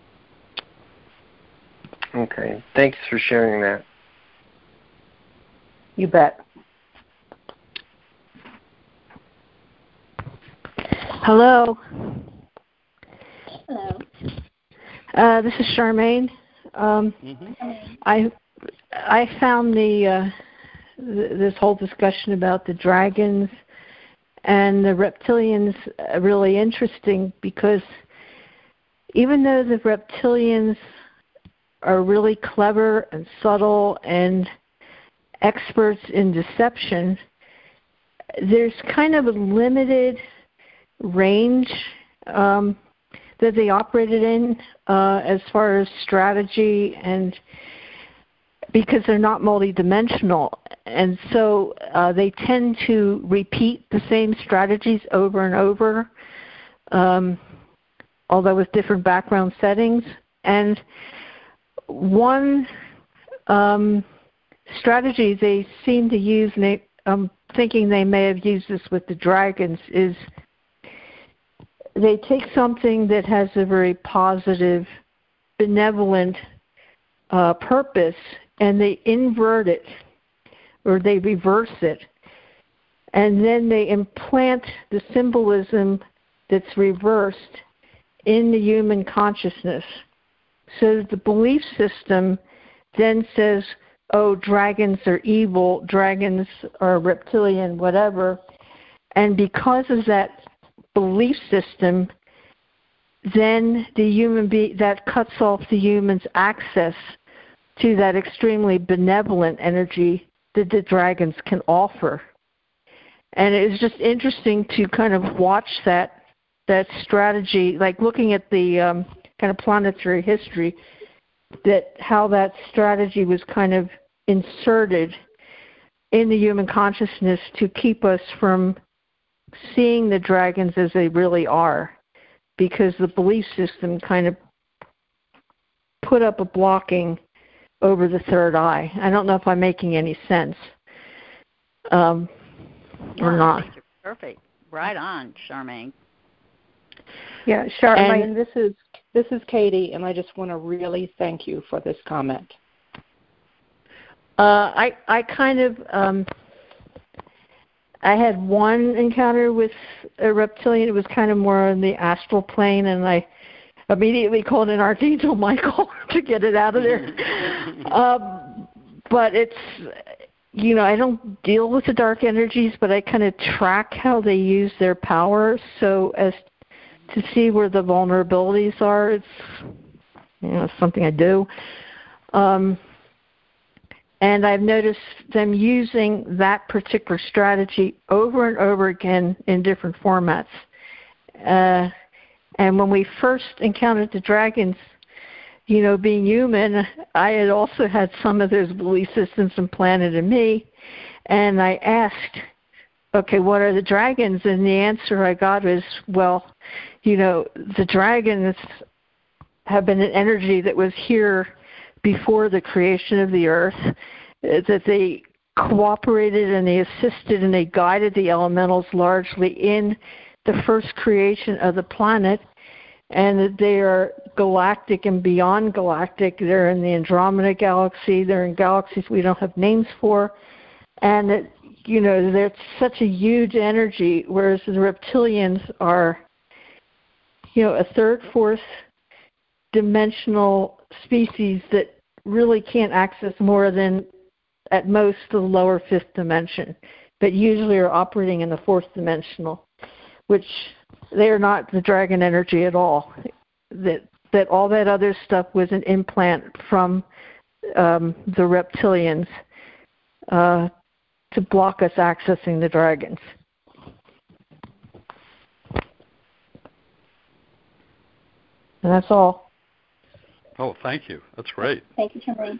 Speaker 9: Okay. Thanks for sharing that.
Speaker 7: You bet.
Speaker 10: Hello.
Speaker 3: Hello.
Speaker 10: This is Charmaine. I found this whole discussion about the dragons and the reptilians really interesting, because even though the reptilians are really clever and subtle and experts in deception, there's kind of a limited range that they operated in as far as strategy, and because they're not multidimensional, and so they tend to repeat the same strategies over and over, although with different background settings. And one strategy they seem to use, and I'm thinking they may have used this with the dragons, is they take something that has a very positive, benevolent purpose, and they invert it, or they reverse it, and then they implant the symbolism that's reversed in the human consciousness. So the belief system then says, oh, dragons are evil, dragons are reptilian, whatever. And because of that belief system, then the human that cuts off the human's access to that extremely benevolent energy that the dragons can offer. And it's just interesting to kind of watch that strategy, like looking at the kind of planetary history, that how that strategy was kind of inserted in the human consciousness to keep us from seeing the dragons as they really are, because the belief system kind of put up a blocking over the third eye. I don't know if I'm making any sense or not.
Speaker 1: Perfect. Right on, Charmaine.
Speaker 7: Yeah, Charmaine, this is Katie, and I just want to really thank you for this comment.
Speaker 10: I kind of I had one encounter with a reptilian. It was kind of more on the astral plane, and I immediately called in Archangel Michael to get it out of there. But it's, I don't deal with the dark energies, but I kind of track how they use their power so as to see where the vulnerabilities are. It's, it's something I do. And I've noticed them using that particular strategy over and over again in different formats. And when we first encountered the dragons, being human, I had also had some of those belief systems implanted in me. And I asked, okay, what are the dragons? And the answer I got was, well, the dragons have been an energy that was here before the creation of the earth, that they cooperated and they assisted and they guided the elementals largely in the first creation of the planet, and that they are galactic and beyond galactic. They're in the Andromeda galaxy. They're in galaxies we don't have names for. And that, they're such a huge energy, whereas the reptilians are, a third, fourth dimensional species that really can't access more than at most the lower fifth dimension, but usually are operating in the fourth dimensional, which they are not the dragon energy at all. That all that other stuff was an implant from the reptilians to block us accessing the dragons. And that's all.
Speaker 2: Oh, thank you. That's great.
Speaker 3: Thank you, Charmaine.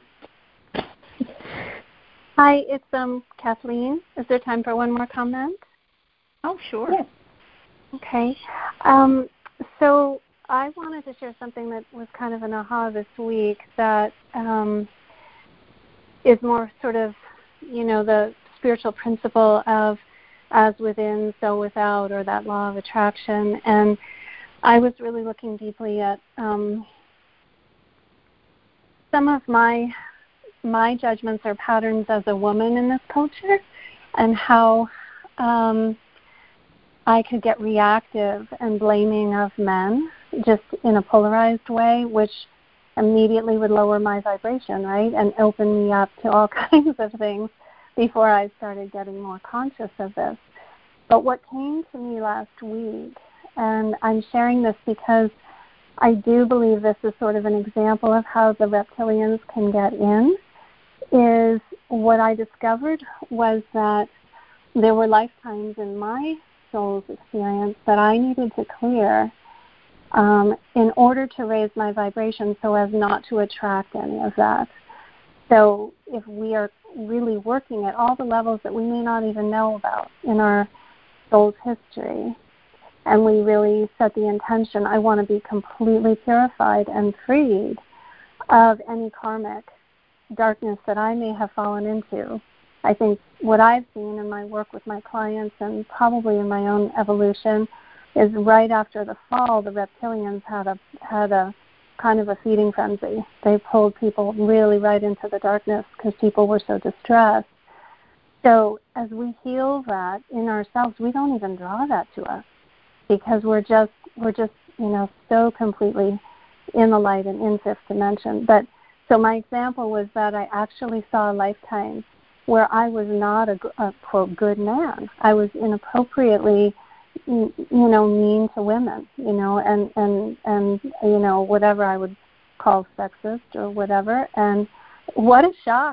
Speaker 11: Hi, it's Kathleen. Is there time for one more comment?
Speaker 1: Oh, sure.
Speaker 3: Yes.
Speaker 11: Okay. So I wanted to share something that was kind of an aha this week that is more sort of, the spiritual principle of as within, so without, or that law of attraction. And I was really looking deeply at some of my judgments or patterns as a woman in this culture, and how I could get reactive and blaming of men just in a polarized way, which immediately would lower my vibration, right, and open me up to all kinds of things before I started getting more conscious of this. But what came to me last week, and I'm sharing this because I do believe this is sort of an example of how the reptilians can get in, is what I discovered was that there were lifetimes in my soul's experience that I needed to clear in order to raise my vibration so as not to attract any of that. So if we are really working at all the levels that we may not even know about in our soul's history, and we really set the intention, I want to be completely purified and freed of any karmic darkness that I may have fallen into. I think what I've seen in my work with my clients and probably in my own evolution is right after the fall, the reptilians had a kind of a feeding frenzy. They pulled people really right into the darkness because people were so distressed. So as we heal that in ourselves, we don't even draw that to us because we're just so completely in the light and in fifth dimension. But so my example was that I actually saw a lifetime where I was not a quote, good man. I was inappropriately mean to women, and whatever I would call sexist or whatever. And what a shock,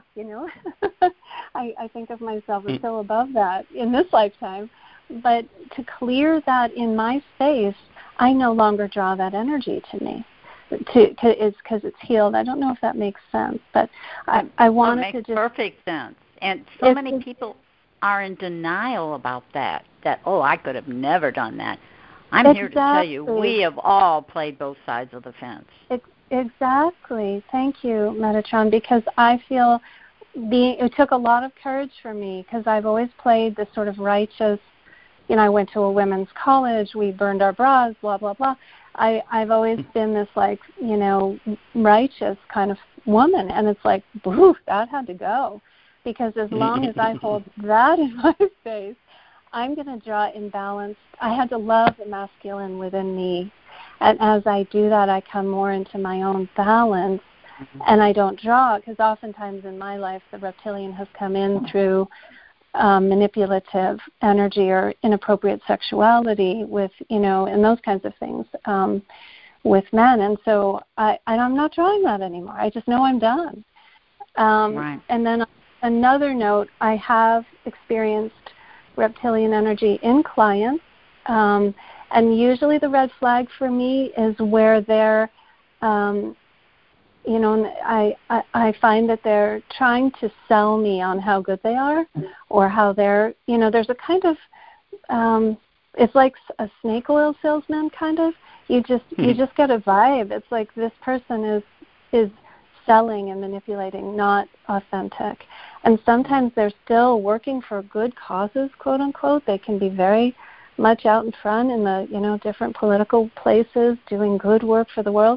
Speaker 11: I think of myself as so above that in this lifetime. But to clear that in my space, I no longer draw that energy to me. It's because it's healed. I don't know if that makes sense, but I wanted to just...
Speaker 1: It makes perfect sense. And so many people are in denial about that, I could have never done that. I'm here to tell you, we have all played both sides of the fence.
Speaker 11: Exactly. Thank you, Metatron, because I feel it took a lot of courage for me, because I've always played this sort of righteous, I went to a women's college, we burned our bras, blah, blah, blah. I've always been this, righteous kind of woman, and it's like, boo, that had to go. Because as long as I hold that in my space, I'm going to draw imbalance. I had to love the masculine within me. And as I do that, I come more into my own balance, and I don't draw, because oftentimes in my life, the reptilian has come in through manipulative energy or inappropriate sexuality with, and those kinds of things with men. And so I'm not drawing that anymore. I just know I'm done.
Speaker 1: Right.
Speaker 11: And then another note, I have experienced reptilian energy in clients, and usually the red flag for me is where they're, I find that they're trying to sell me on how good they are, or how they're, there's a kind of, it's like a snake oil salesman kind of. You just get a vibe. It's like this person is selling and manipulating, not authentic. And sometimes they're still working for good causes, quote unquote. They can be very much out in front in the different political places, doing good work for the world.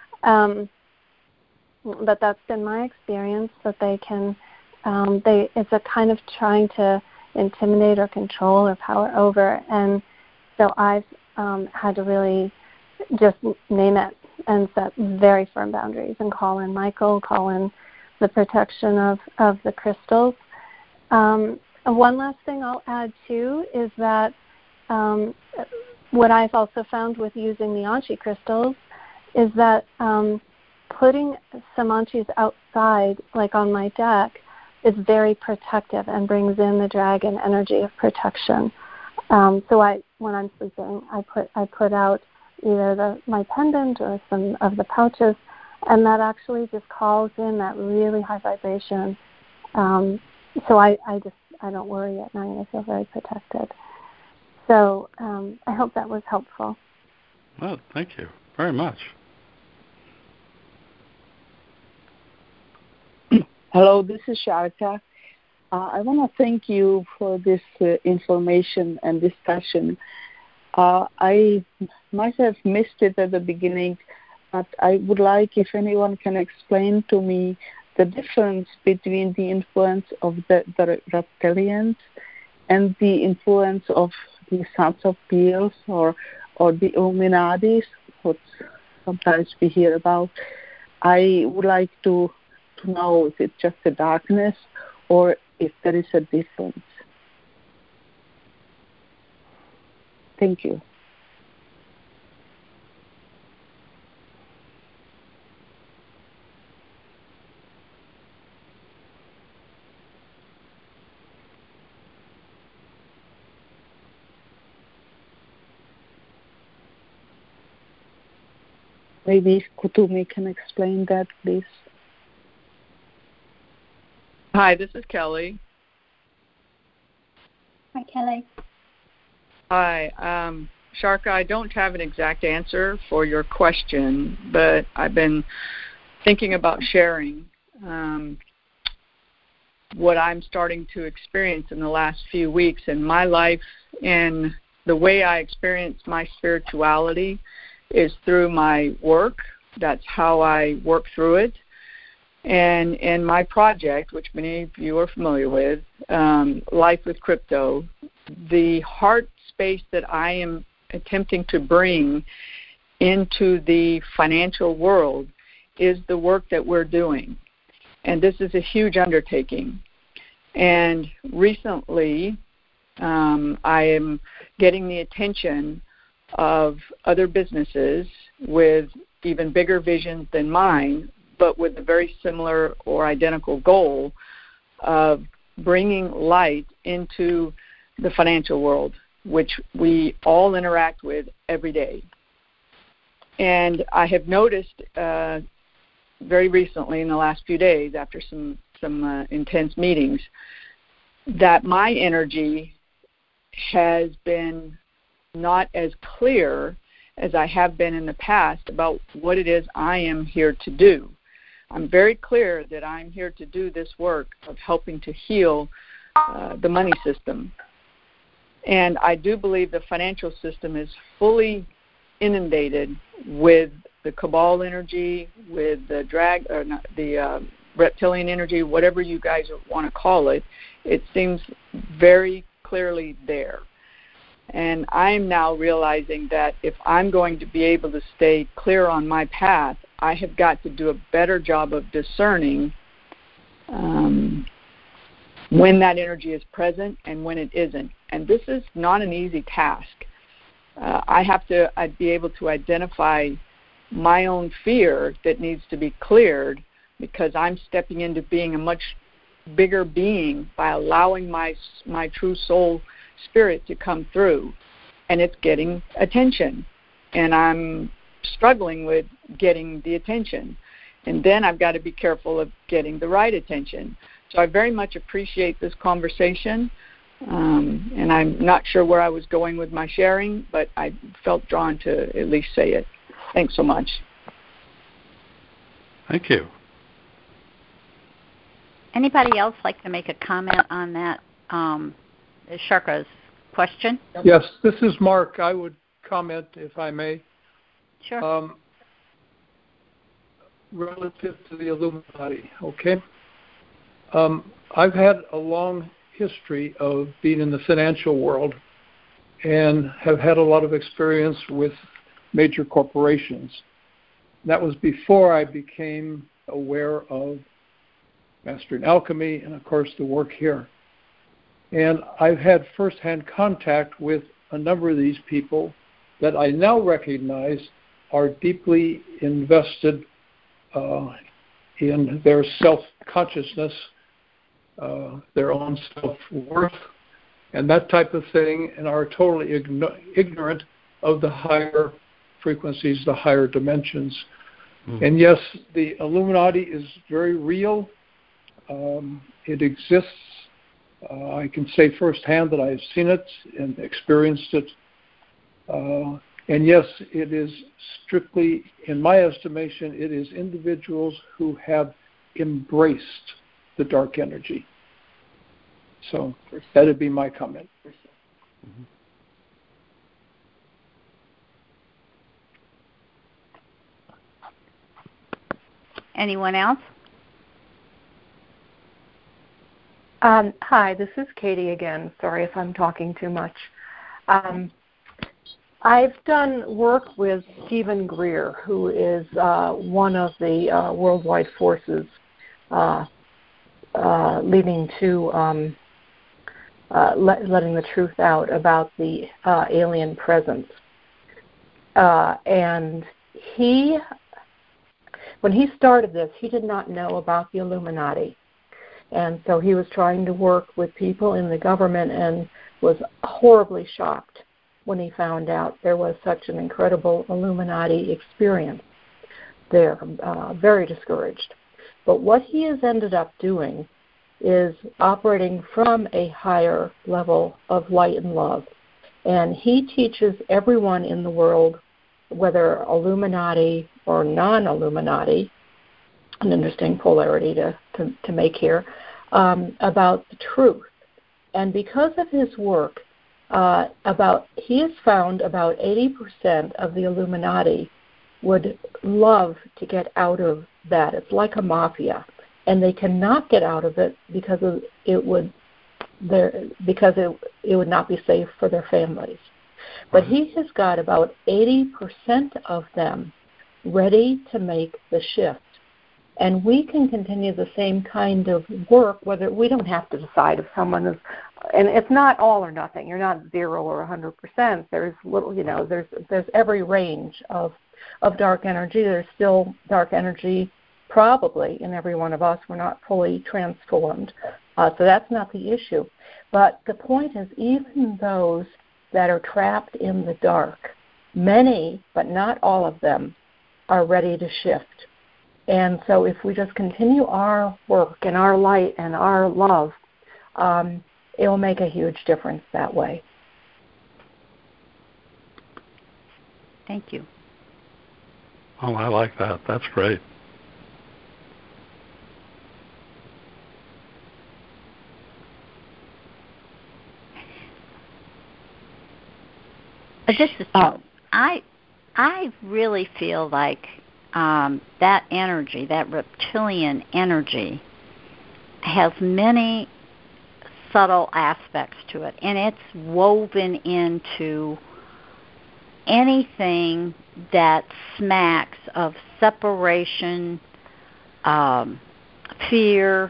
Speaker 11: But that's been my experience, that they can, it's a kind of trying to intimidate or control or power over. And so I've had to really just name it and set very firm boundaries and call in Michael, call in the protection of the crystals. One last thing I'll add too is that what I've also found with using the Anchi crystals is that putting some Anchis outside, like on my deck, is very protective and brings in the dragon energy of protection. So when I'm sleeping, I put out either my pendant or some of the pouches, and that actually just calls in that really high vibration. So I don't worry at night. I feel very protected. So I hope that was helpful.
Speaker 2: Well, thank you very much.
Speaker 12: Hello, this is Sharka. I want to thank you for this information and discussion. I might have missed it at the beginning, but I would like if anyone can explain to me the difference between the influence of the reptilians and the influence of the Sons of Peels or the Illuminatis, what sometimes we hear about. I would like to know if it's just a darkness or if there is a difference. Thank you. Maybe Kutumi can explain that, please.
Speaker 13: Hi, this is Kelly.
Speaker 3: Hi, Kelly.
Speaker 13: Hi. Sharka, I don't have an exact answer for your question, but I've been thinking about sharing what I'm starting to experience in the last few weeks in my life. And the way I experience my spirituality is through my work. That's how I work through it. And in my project, which many of you are familiar with, Life with Crypto, the heart space that I am attempting to bring into the financial world is the work that we're doing. And this is a huge undertaking. And recently, I am getting the attention of other businesses with even bigger visions than mine, but with a very similar or identical goal of bringing light into the financial world, which we all interact with every day. And I have noticed very recently, in the last few days, after some intense meetings, that my energy has been not as clear as I have been in the past about what it is I am here to do. I'm very clear that I'm here to do this work of helping to heal the money system. And I do believe the financial system is fully inundated with the cabal energy, with the reptilian energy, whatever you guys want to call it. It seems very clearly there. And I'm now realizing that if I'm going to be able to stay clear on my path, I have got to do a better job of discerning when that energy is present and when it isn't. And this is not an easy task. I have to be able to identify my own fear that needs to be cleared, because I'm stepping into being a much bigger being by allowing my true soul spirit to come through, and it's getting attention, and I'm struggling with getting the attention, and then I've got to be careful of getting the right attention. So I very much appreciate this conversation, and I'm not sure where I was going with my sharing, but I felt drawn to at least say it. Thanks so much.
Speaker 2: Thank you.
Speaker 1: Anybody else like to make a comment on that, Sharka's question?
Speaker 4: Yes, this is Mark. I would comment, if I may.
Speaker 1: Sure.
Speaker 4: Relative to the Illuminati, okay? I've had a long history of being in the financial world and have had a lot of experience with major corporations. That was before I became aware of Mastering Alchemy and, of course, the work here. And I've had firsthand contact with a number of these people that I now recognize are deeply invested in their self-consciousness, their own self-worth, and that type of thing, and are totally ignorant of the higher frequencies, the higher dimensions. And yes, the Illuminati is very real. It exists. I can say firsthand that I've seen it and experienced it. And yes, it is strictly, in my estimation, it is individuals who have embraced the dark energy. So that would be my comment.
Speaker 1: Anyone else?
Speaker 7: Hi, this is Katie again. Sorry if I'm talking too much. I've done work with Stephen Greer, who is one of the worldwide forces leading to letting the truth out about the alien presence. And when he started this, he did not know about the Illuminati. And so he was trying to work with people in the government and was horribly shocked when he found out there was such an incredible Illuminati experience there, very discouraged. But what he has ended up doing is operating from a higher level of light and love. And he teaches everyone in the world, whether Illuminati or non-Illuminati, an interesting polarity to make here, about the truth. And because of his work, he has found about 80% of the Illuminati would love to get out of that. It's like a mafia, and they cannot get out of it because it would not be safe for their families. But he has got about 80% of them ready to make the shift. And we can continue the same kind of work, whether we don't have to decide if someone is, and it's not all or nothing. You're not 0 or 100%. There's little, there's every range of dark energy. There's still dark energy probably in every one of us. We're not fully transformed. So that's not the issue. But the point is, even those that are trapped in the dark, many, but not all of them, are ready to shift. And so if we just continue our work and our light and our love, it will make a huge difference that way.
Speaker 1: Thank you.
Speaker 2: Oh, I like that. That's great.
Speaker 1: This is I really feel like that energy, that reptilian energy, has many subtle aspects to it, and it's woven into anything that smacks of separation, fear.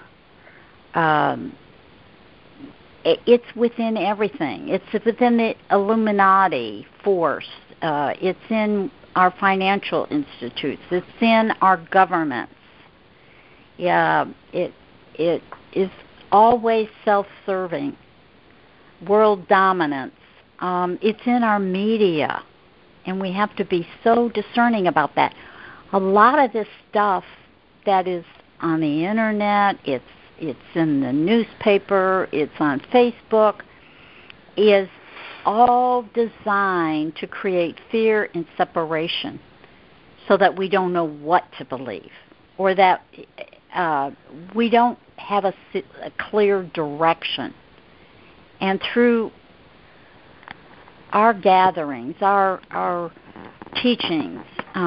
Speaker 1: It's within everything. It's within the Illuminati force. It's in our financial institutes. It's in our governments. Yeah, it is always self-serving. World dominance. It's in our media, and we have to be so discerning about that. A lot of this stuff that is on the internet, it's in the newspaper, it's on Facebook, is all designed to create fear and separation so that we don't know what to believe, or that we don't have a clear direction. And through our gatherings, our teachings,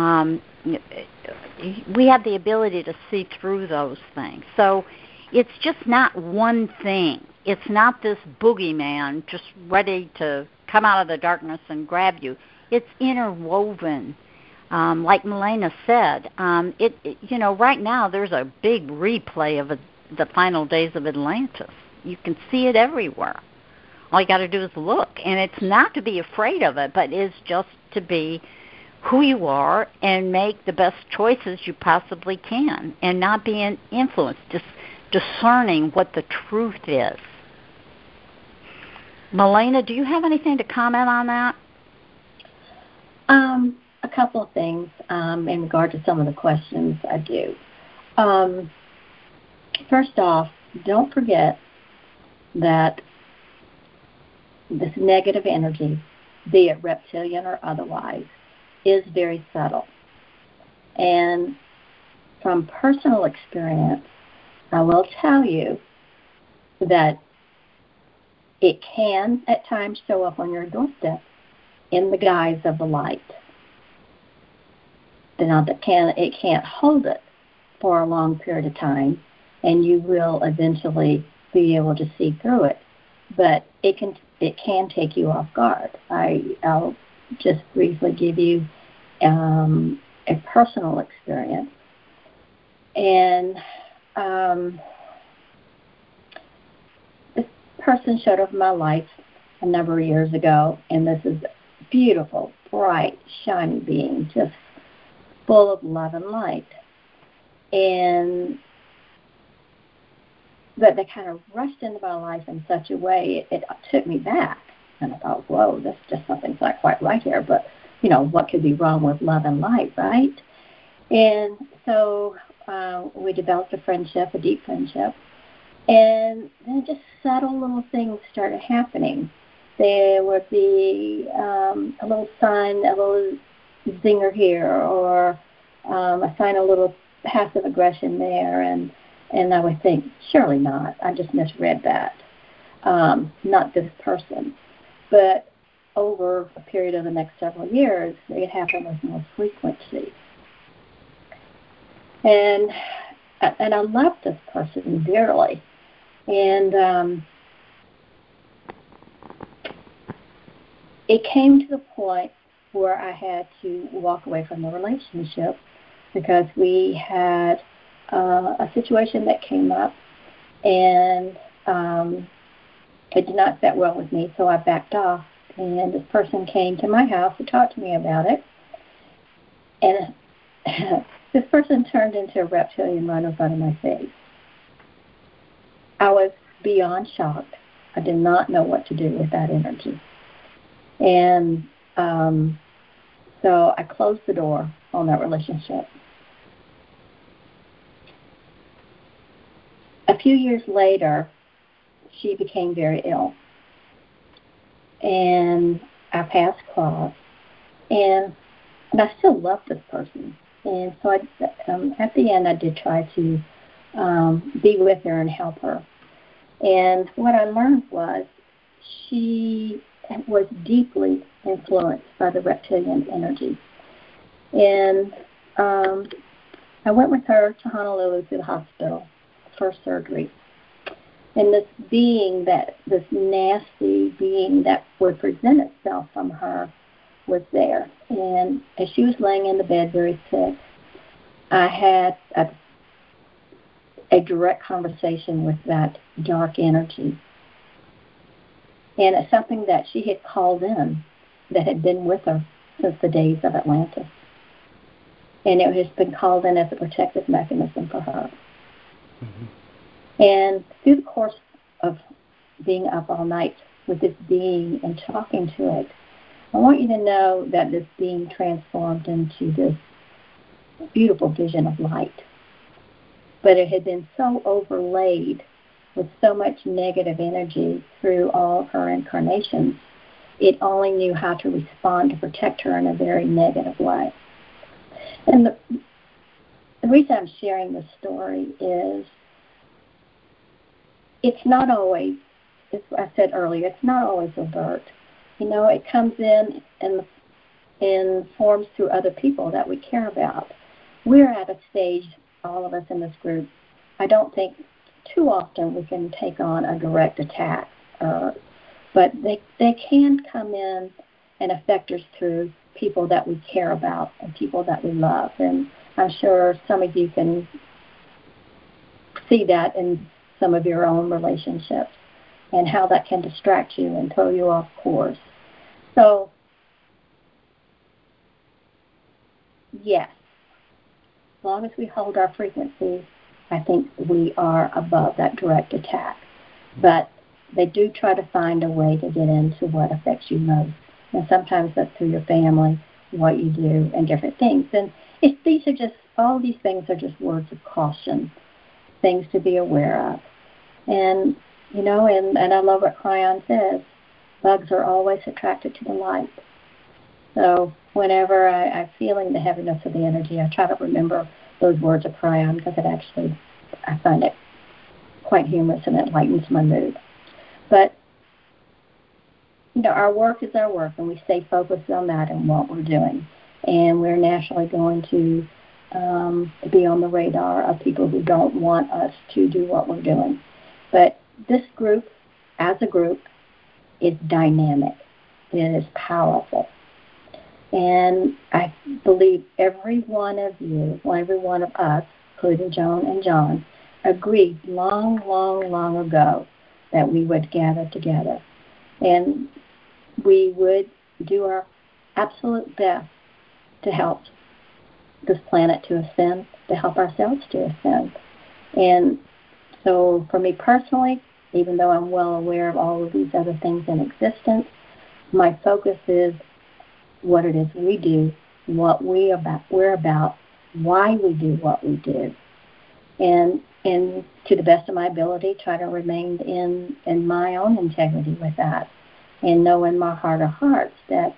Speaker 1: we have the ability to see through those things. So it's just not one thing. It's not this boogeyman just ready to come out of the darkness and grab you. It's interwoven. Like Milena said, right now there's a big replay of the final days of Atlantis. You can see it everywhere. All you got to do is look. And it's not to be afraid of it, but it's just to be who you are and make the best choices you possibly can and not be influenced, just discerning what the truth is. Milena, do you have anything to comment on that?
Speaker 3: A couple of things in regard to some of the questions I do. First off, don't forget that this negative energy, be it reptilian or otherwise, is very subtle. And from personal experience, I will tell you that it can at times show up on your doorstep in the guise of the light. Now, it can't hold it for a long period of time, and you will eventually be able to see through it. But it can take you off guard. I'll just briefly give you a personal experience. And this person showed up in my life a number of years ago, and this is a beautiful, bright, shiny being, just full of love and light. But they kind of rushed into my life in such a way, it took me back. And I thought, whoa, something's not quite right here. But, what could be wrong with love and light, right? And so we developed a friendship, a deep friendship. And then just subtle little things started happening. There would be a little sign, a little zinger here, or a sign, a little passive aggression there, and I would think, surely not. I just misread that. Not this person. But over a period of the next several years, it happened with more frequency. And I loved this person dearly. And it came to the point where I had to walk away from the relationship because we had a situation that came up, and it did not sit well with me, so I backed off. And this person came to my house to talk to me about it. And this person turned into a reptilian right in front of my face. I was beyond shocked. I did not know what to do with that energy. And so I closed the door on that relationship. A few years later, she became very ill. And our paths crossed. And I still love this person. And so at the end, I did try to be with her and help her. And what I learned was she was deeply influenced by the reptilian energy. And I went with her to Honolulu to the hospital for surgery. And this nasty being that would present itself from her was there. And as she was laying in the bed very sick, I had a direct conversation with that dark energy. And it's something that she had called in that had been with her since the days of Atlantis. And it has been called in as a protective mechanism for her. Mm-hmm. And through the course of being up all night with this being and talking to it, I want you to know that this being transformed into this beautiful vision of light. But it had been so overlaid with so much negative energy through all of her incarnations, it only knew how to respond to protect her in a very negative way. And the reason I'm sharing this story is it's not always, as I said earlier, it's not always overt. You know, it comes in forms through other people that we care about. We're at a stage, all of us in this group, I don't think too often we can take on a direct attack, but they can come in and affect us through people that we care about and people that we love. And I'm sure some of you can see that in some of your own relationships and how that can distract you and throw you off course. So, yes, as long as we hold our frequency, I think we are above that direct attack. But they do try to find a way to get into what affects you most. And sometimes that's through your family, what you do, and different things. And all these things are just words of caution, things to be aware of. And, you know, and I love what Cryon says, bugs are always attracted to the light. So whenever I'm feeling the heaviness of the energy, I try to remember those words of Cryon because I find it quite humorous and it lightens my mood. But, you know, our work is our work, and we stay focused on that and what we're doing. And we're naturally going to be on the radar of people who don't want us to do what we're doing. But this group, as a group, is dynamic. It is powerful. And I believe every one of you, every one of us, including Joan and John, agreed long, long, long ago that we would gather together. And we would do our absolute best to help this planet to ascend, to help ourselves to ascend. And so for me personally, even though I'm well aware of all of these other things in existence, my focus is what it is we do, what we're about, why we do what we do. And to the best of my ability, try to remain in my own integrity with that and know in my heart of hearts that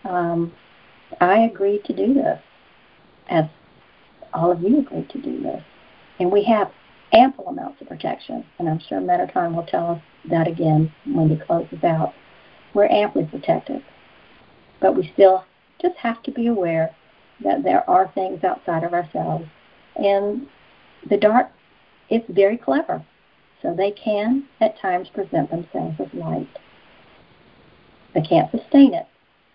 Speaker 3: I agreed to do this, as all of you agreed to do this. And we have ample amounts of protection, and I'm sure Metatron will tell us that again when he closes out. We're amply protected, but we still just have to be aware that there are things outside of ourselves. And the dark is very clever, so they can at times present themselves as light. They can't sustain it.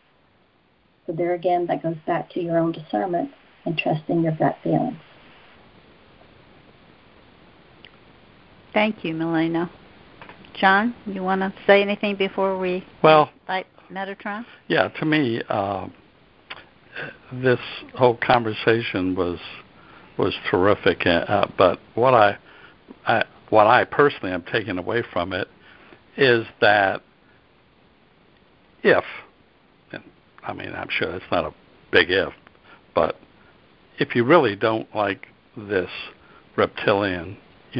Speaker 3: So there again, that goes back to your own discernment and trusting your gut feelings.
Speaker 1: Thank you, Melina. John, you want to say anything before we invite Metatron?
Speaker 2: Yeah, to me, this whole conversation was terrific. But what I personally am taking away from it is that I'm sure that's not a big if, but if you really don't like this reptilian,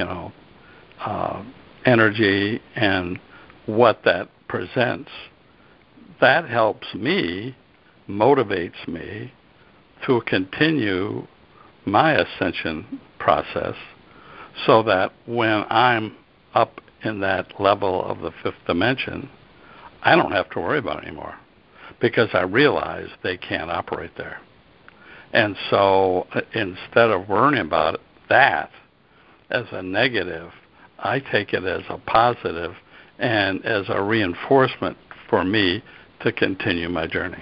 Speaker 2: energy and what that presents, that helps me, motivates me to continue my ascension process so that when I'm up in that level of the fifth dimension, I don't have to worry about it anymore because I realize they can't operate there. And so instead of worrying about that as a negative, I take it as a positive and as a reinforcement for me to continue my journey.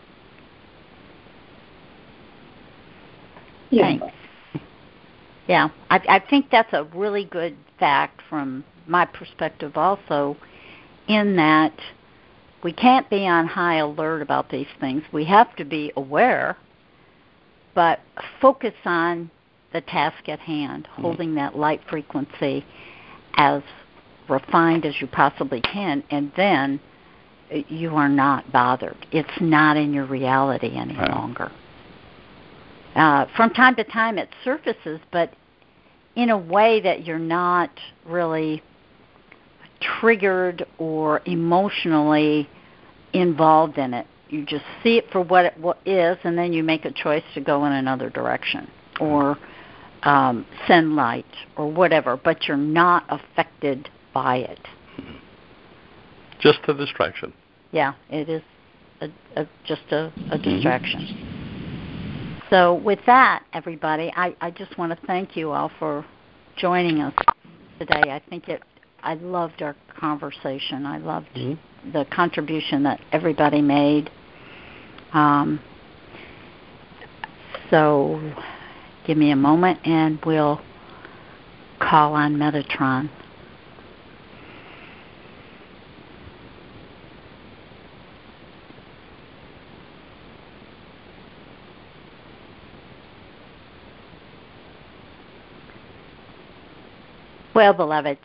Speaker 1: Thanks. Yeah, I think that's a really good fact from my perspective also, in that we can't be on high alert about these things. We have to be aware, but focus on the task at hand, holding that light frequency as refined as you possibly can, and then you are not bothered. It's not in your reality any longer. From time to time it surfaces, but in a way that you're not really triggered or emotionally involved in it. You just see it for what it is, and then you make a choice to go in another direction or send light or whatever, but you're not affected by it.
Speaker 2: Just a distraction.
Speaker 1: Yeah, it is just a distraction. So with that, everybody, I just want to thank you all for joining us today. I loved our conversation. I loved the contribution that everybody made. So give me a moment and we'll call on Metatron. Well, beloveds,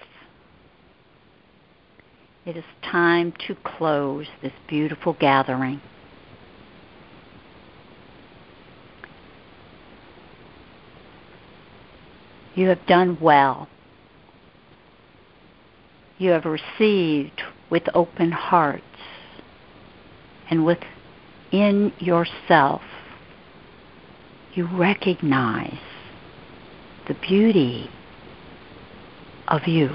Speaker 1: it is time to close this beautiful gathering. You have done well. You have received with open hearts, and within yourself, you recognize the beauty of you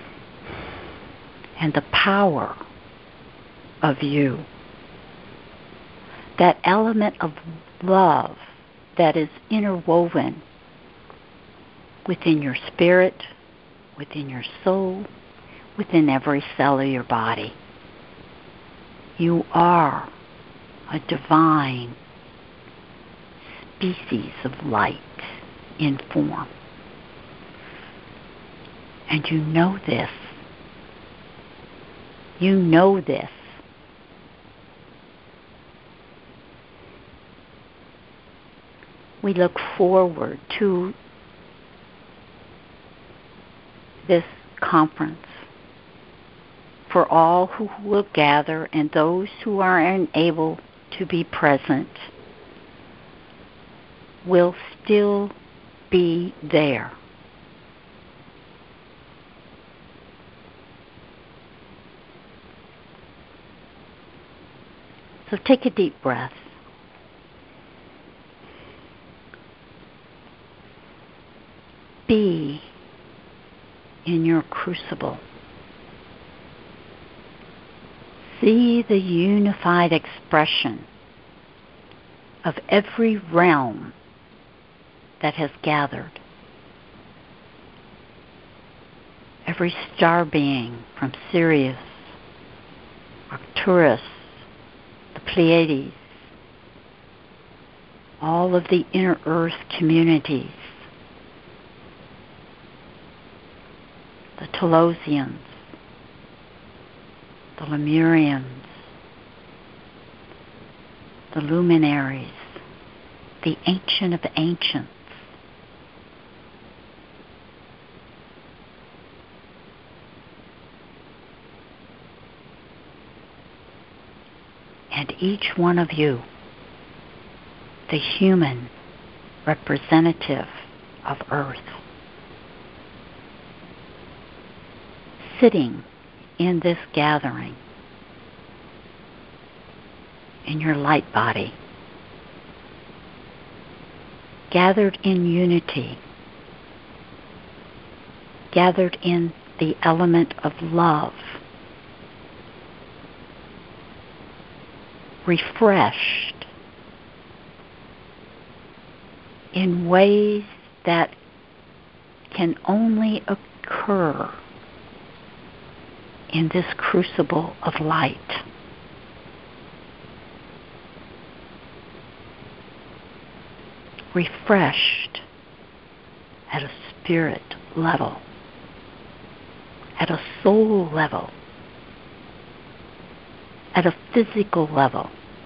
Speaker 1: and the power of you. That element of love that is interwoven within your spirit, within your soul, within every cell of your body. You are a divine species of light in form. And you know this. You know this. We look forward to this conference for all who will gather and those who are unable to be present will still be there. So take a deep breath. Be in your crucible. See the unified expression of every realm that has gathered. Every star being from Sirius, Arcturus, the Pleiades, all of the inner earth communities, the Telosians, the Lemurians, the luminaries, the ancient of ancients, and each one of you, the human representative of Earth, sitting in this gathering in your light body, gathered in unity, gathered in the element of love, refreshed in ways that can only occur in this crucible of light. Refreshed at a spirit level, at a soul level, at a physical level,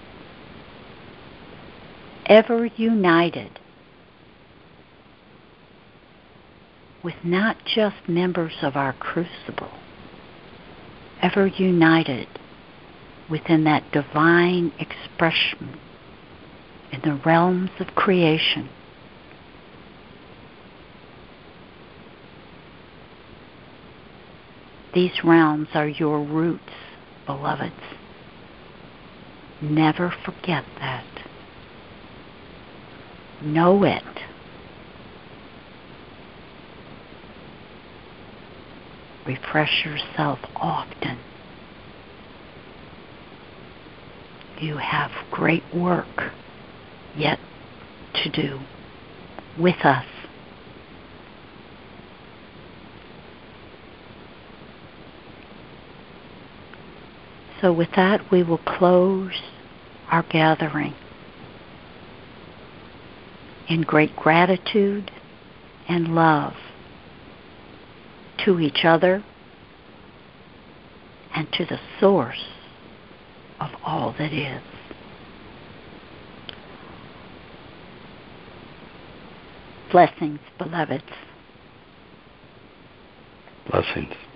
Speaker 1: ever united with not just members of our crucible, ever united within that divine expression in the realms of creation. These realms are your roots, beloveds. Never forget that. Know it. Refresh yourself often. You have great work yet to do with us. So with that, we will close our gathering in great gratitude and love to each other and to the source of all that is. Blessings, beloveds.
Speaker 2: Blessings.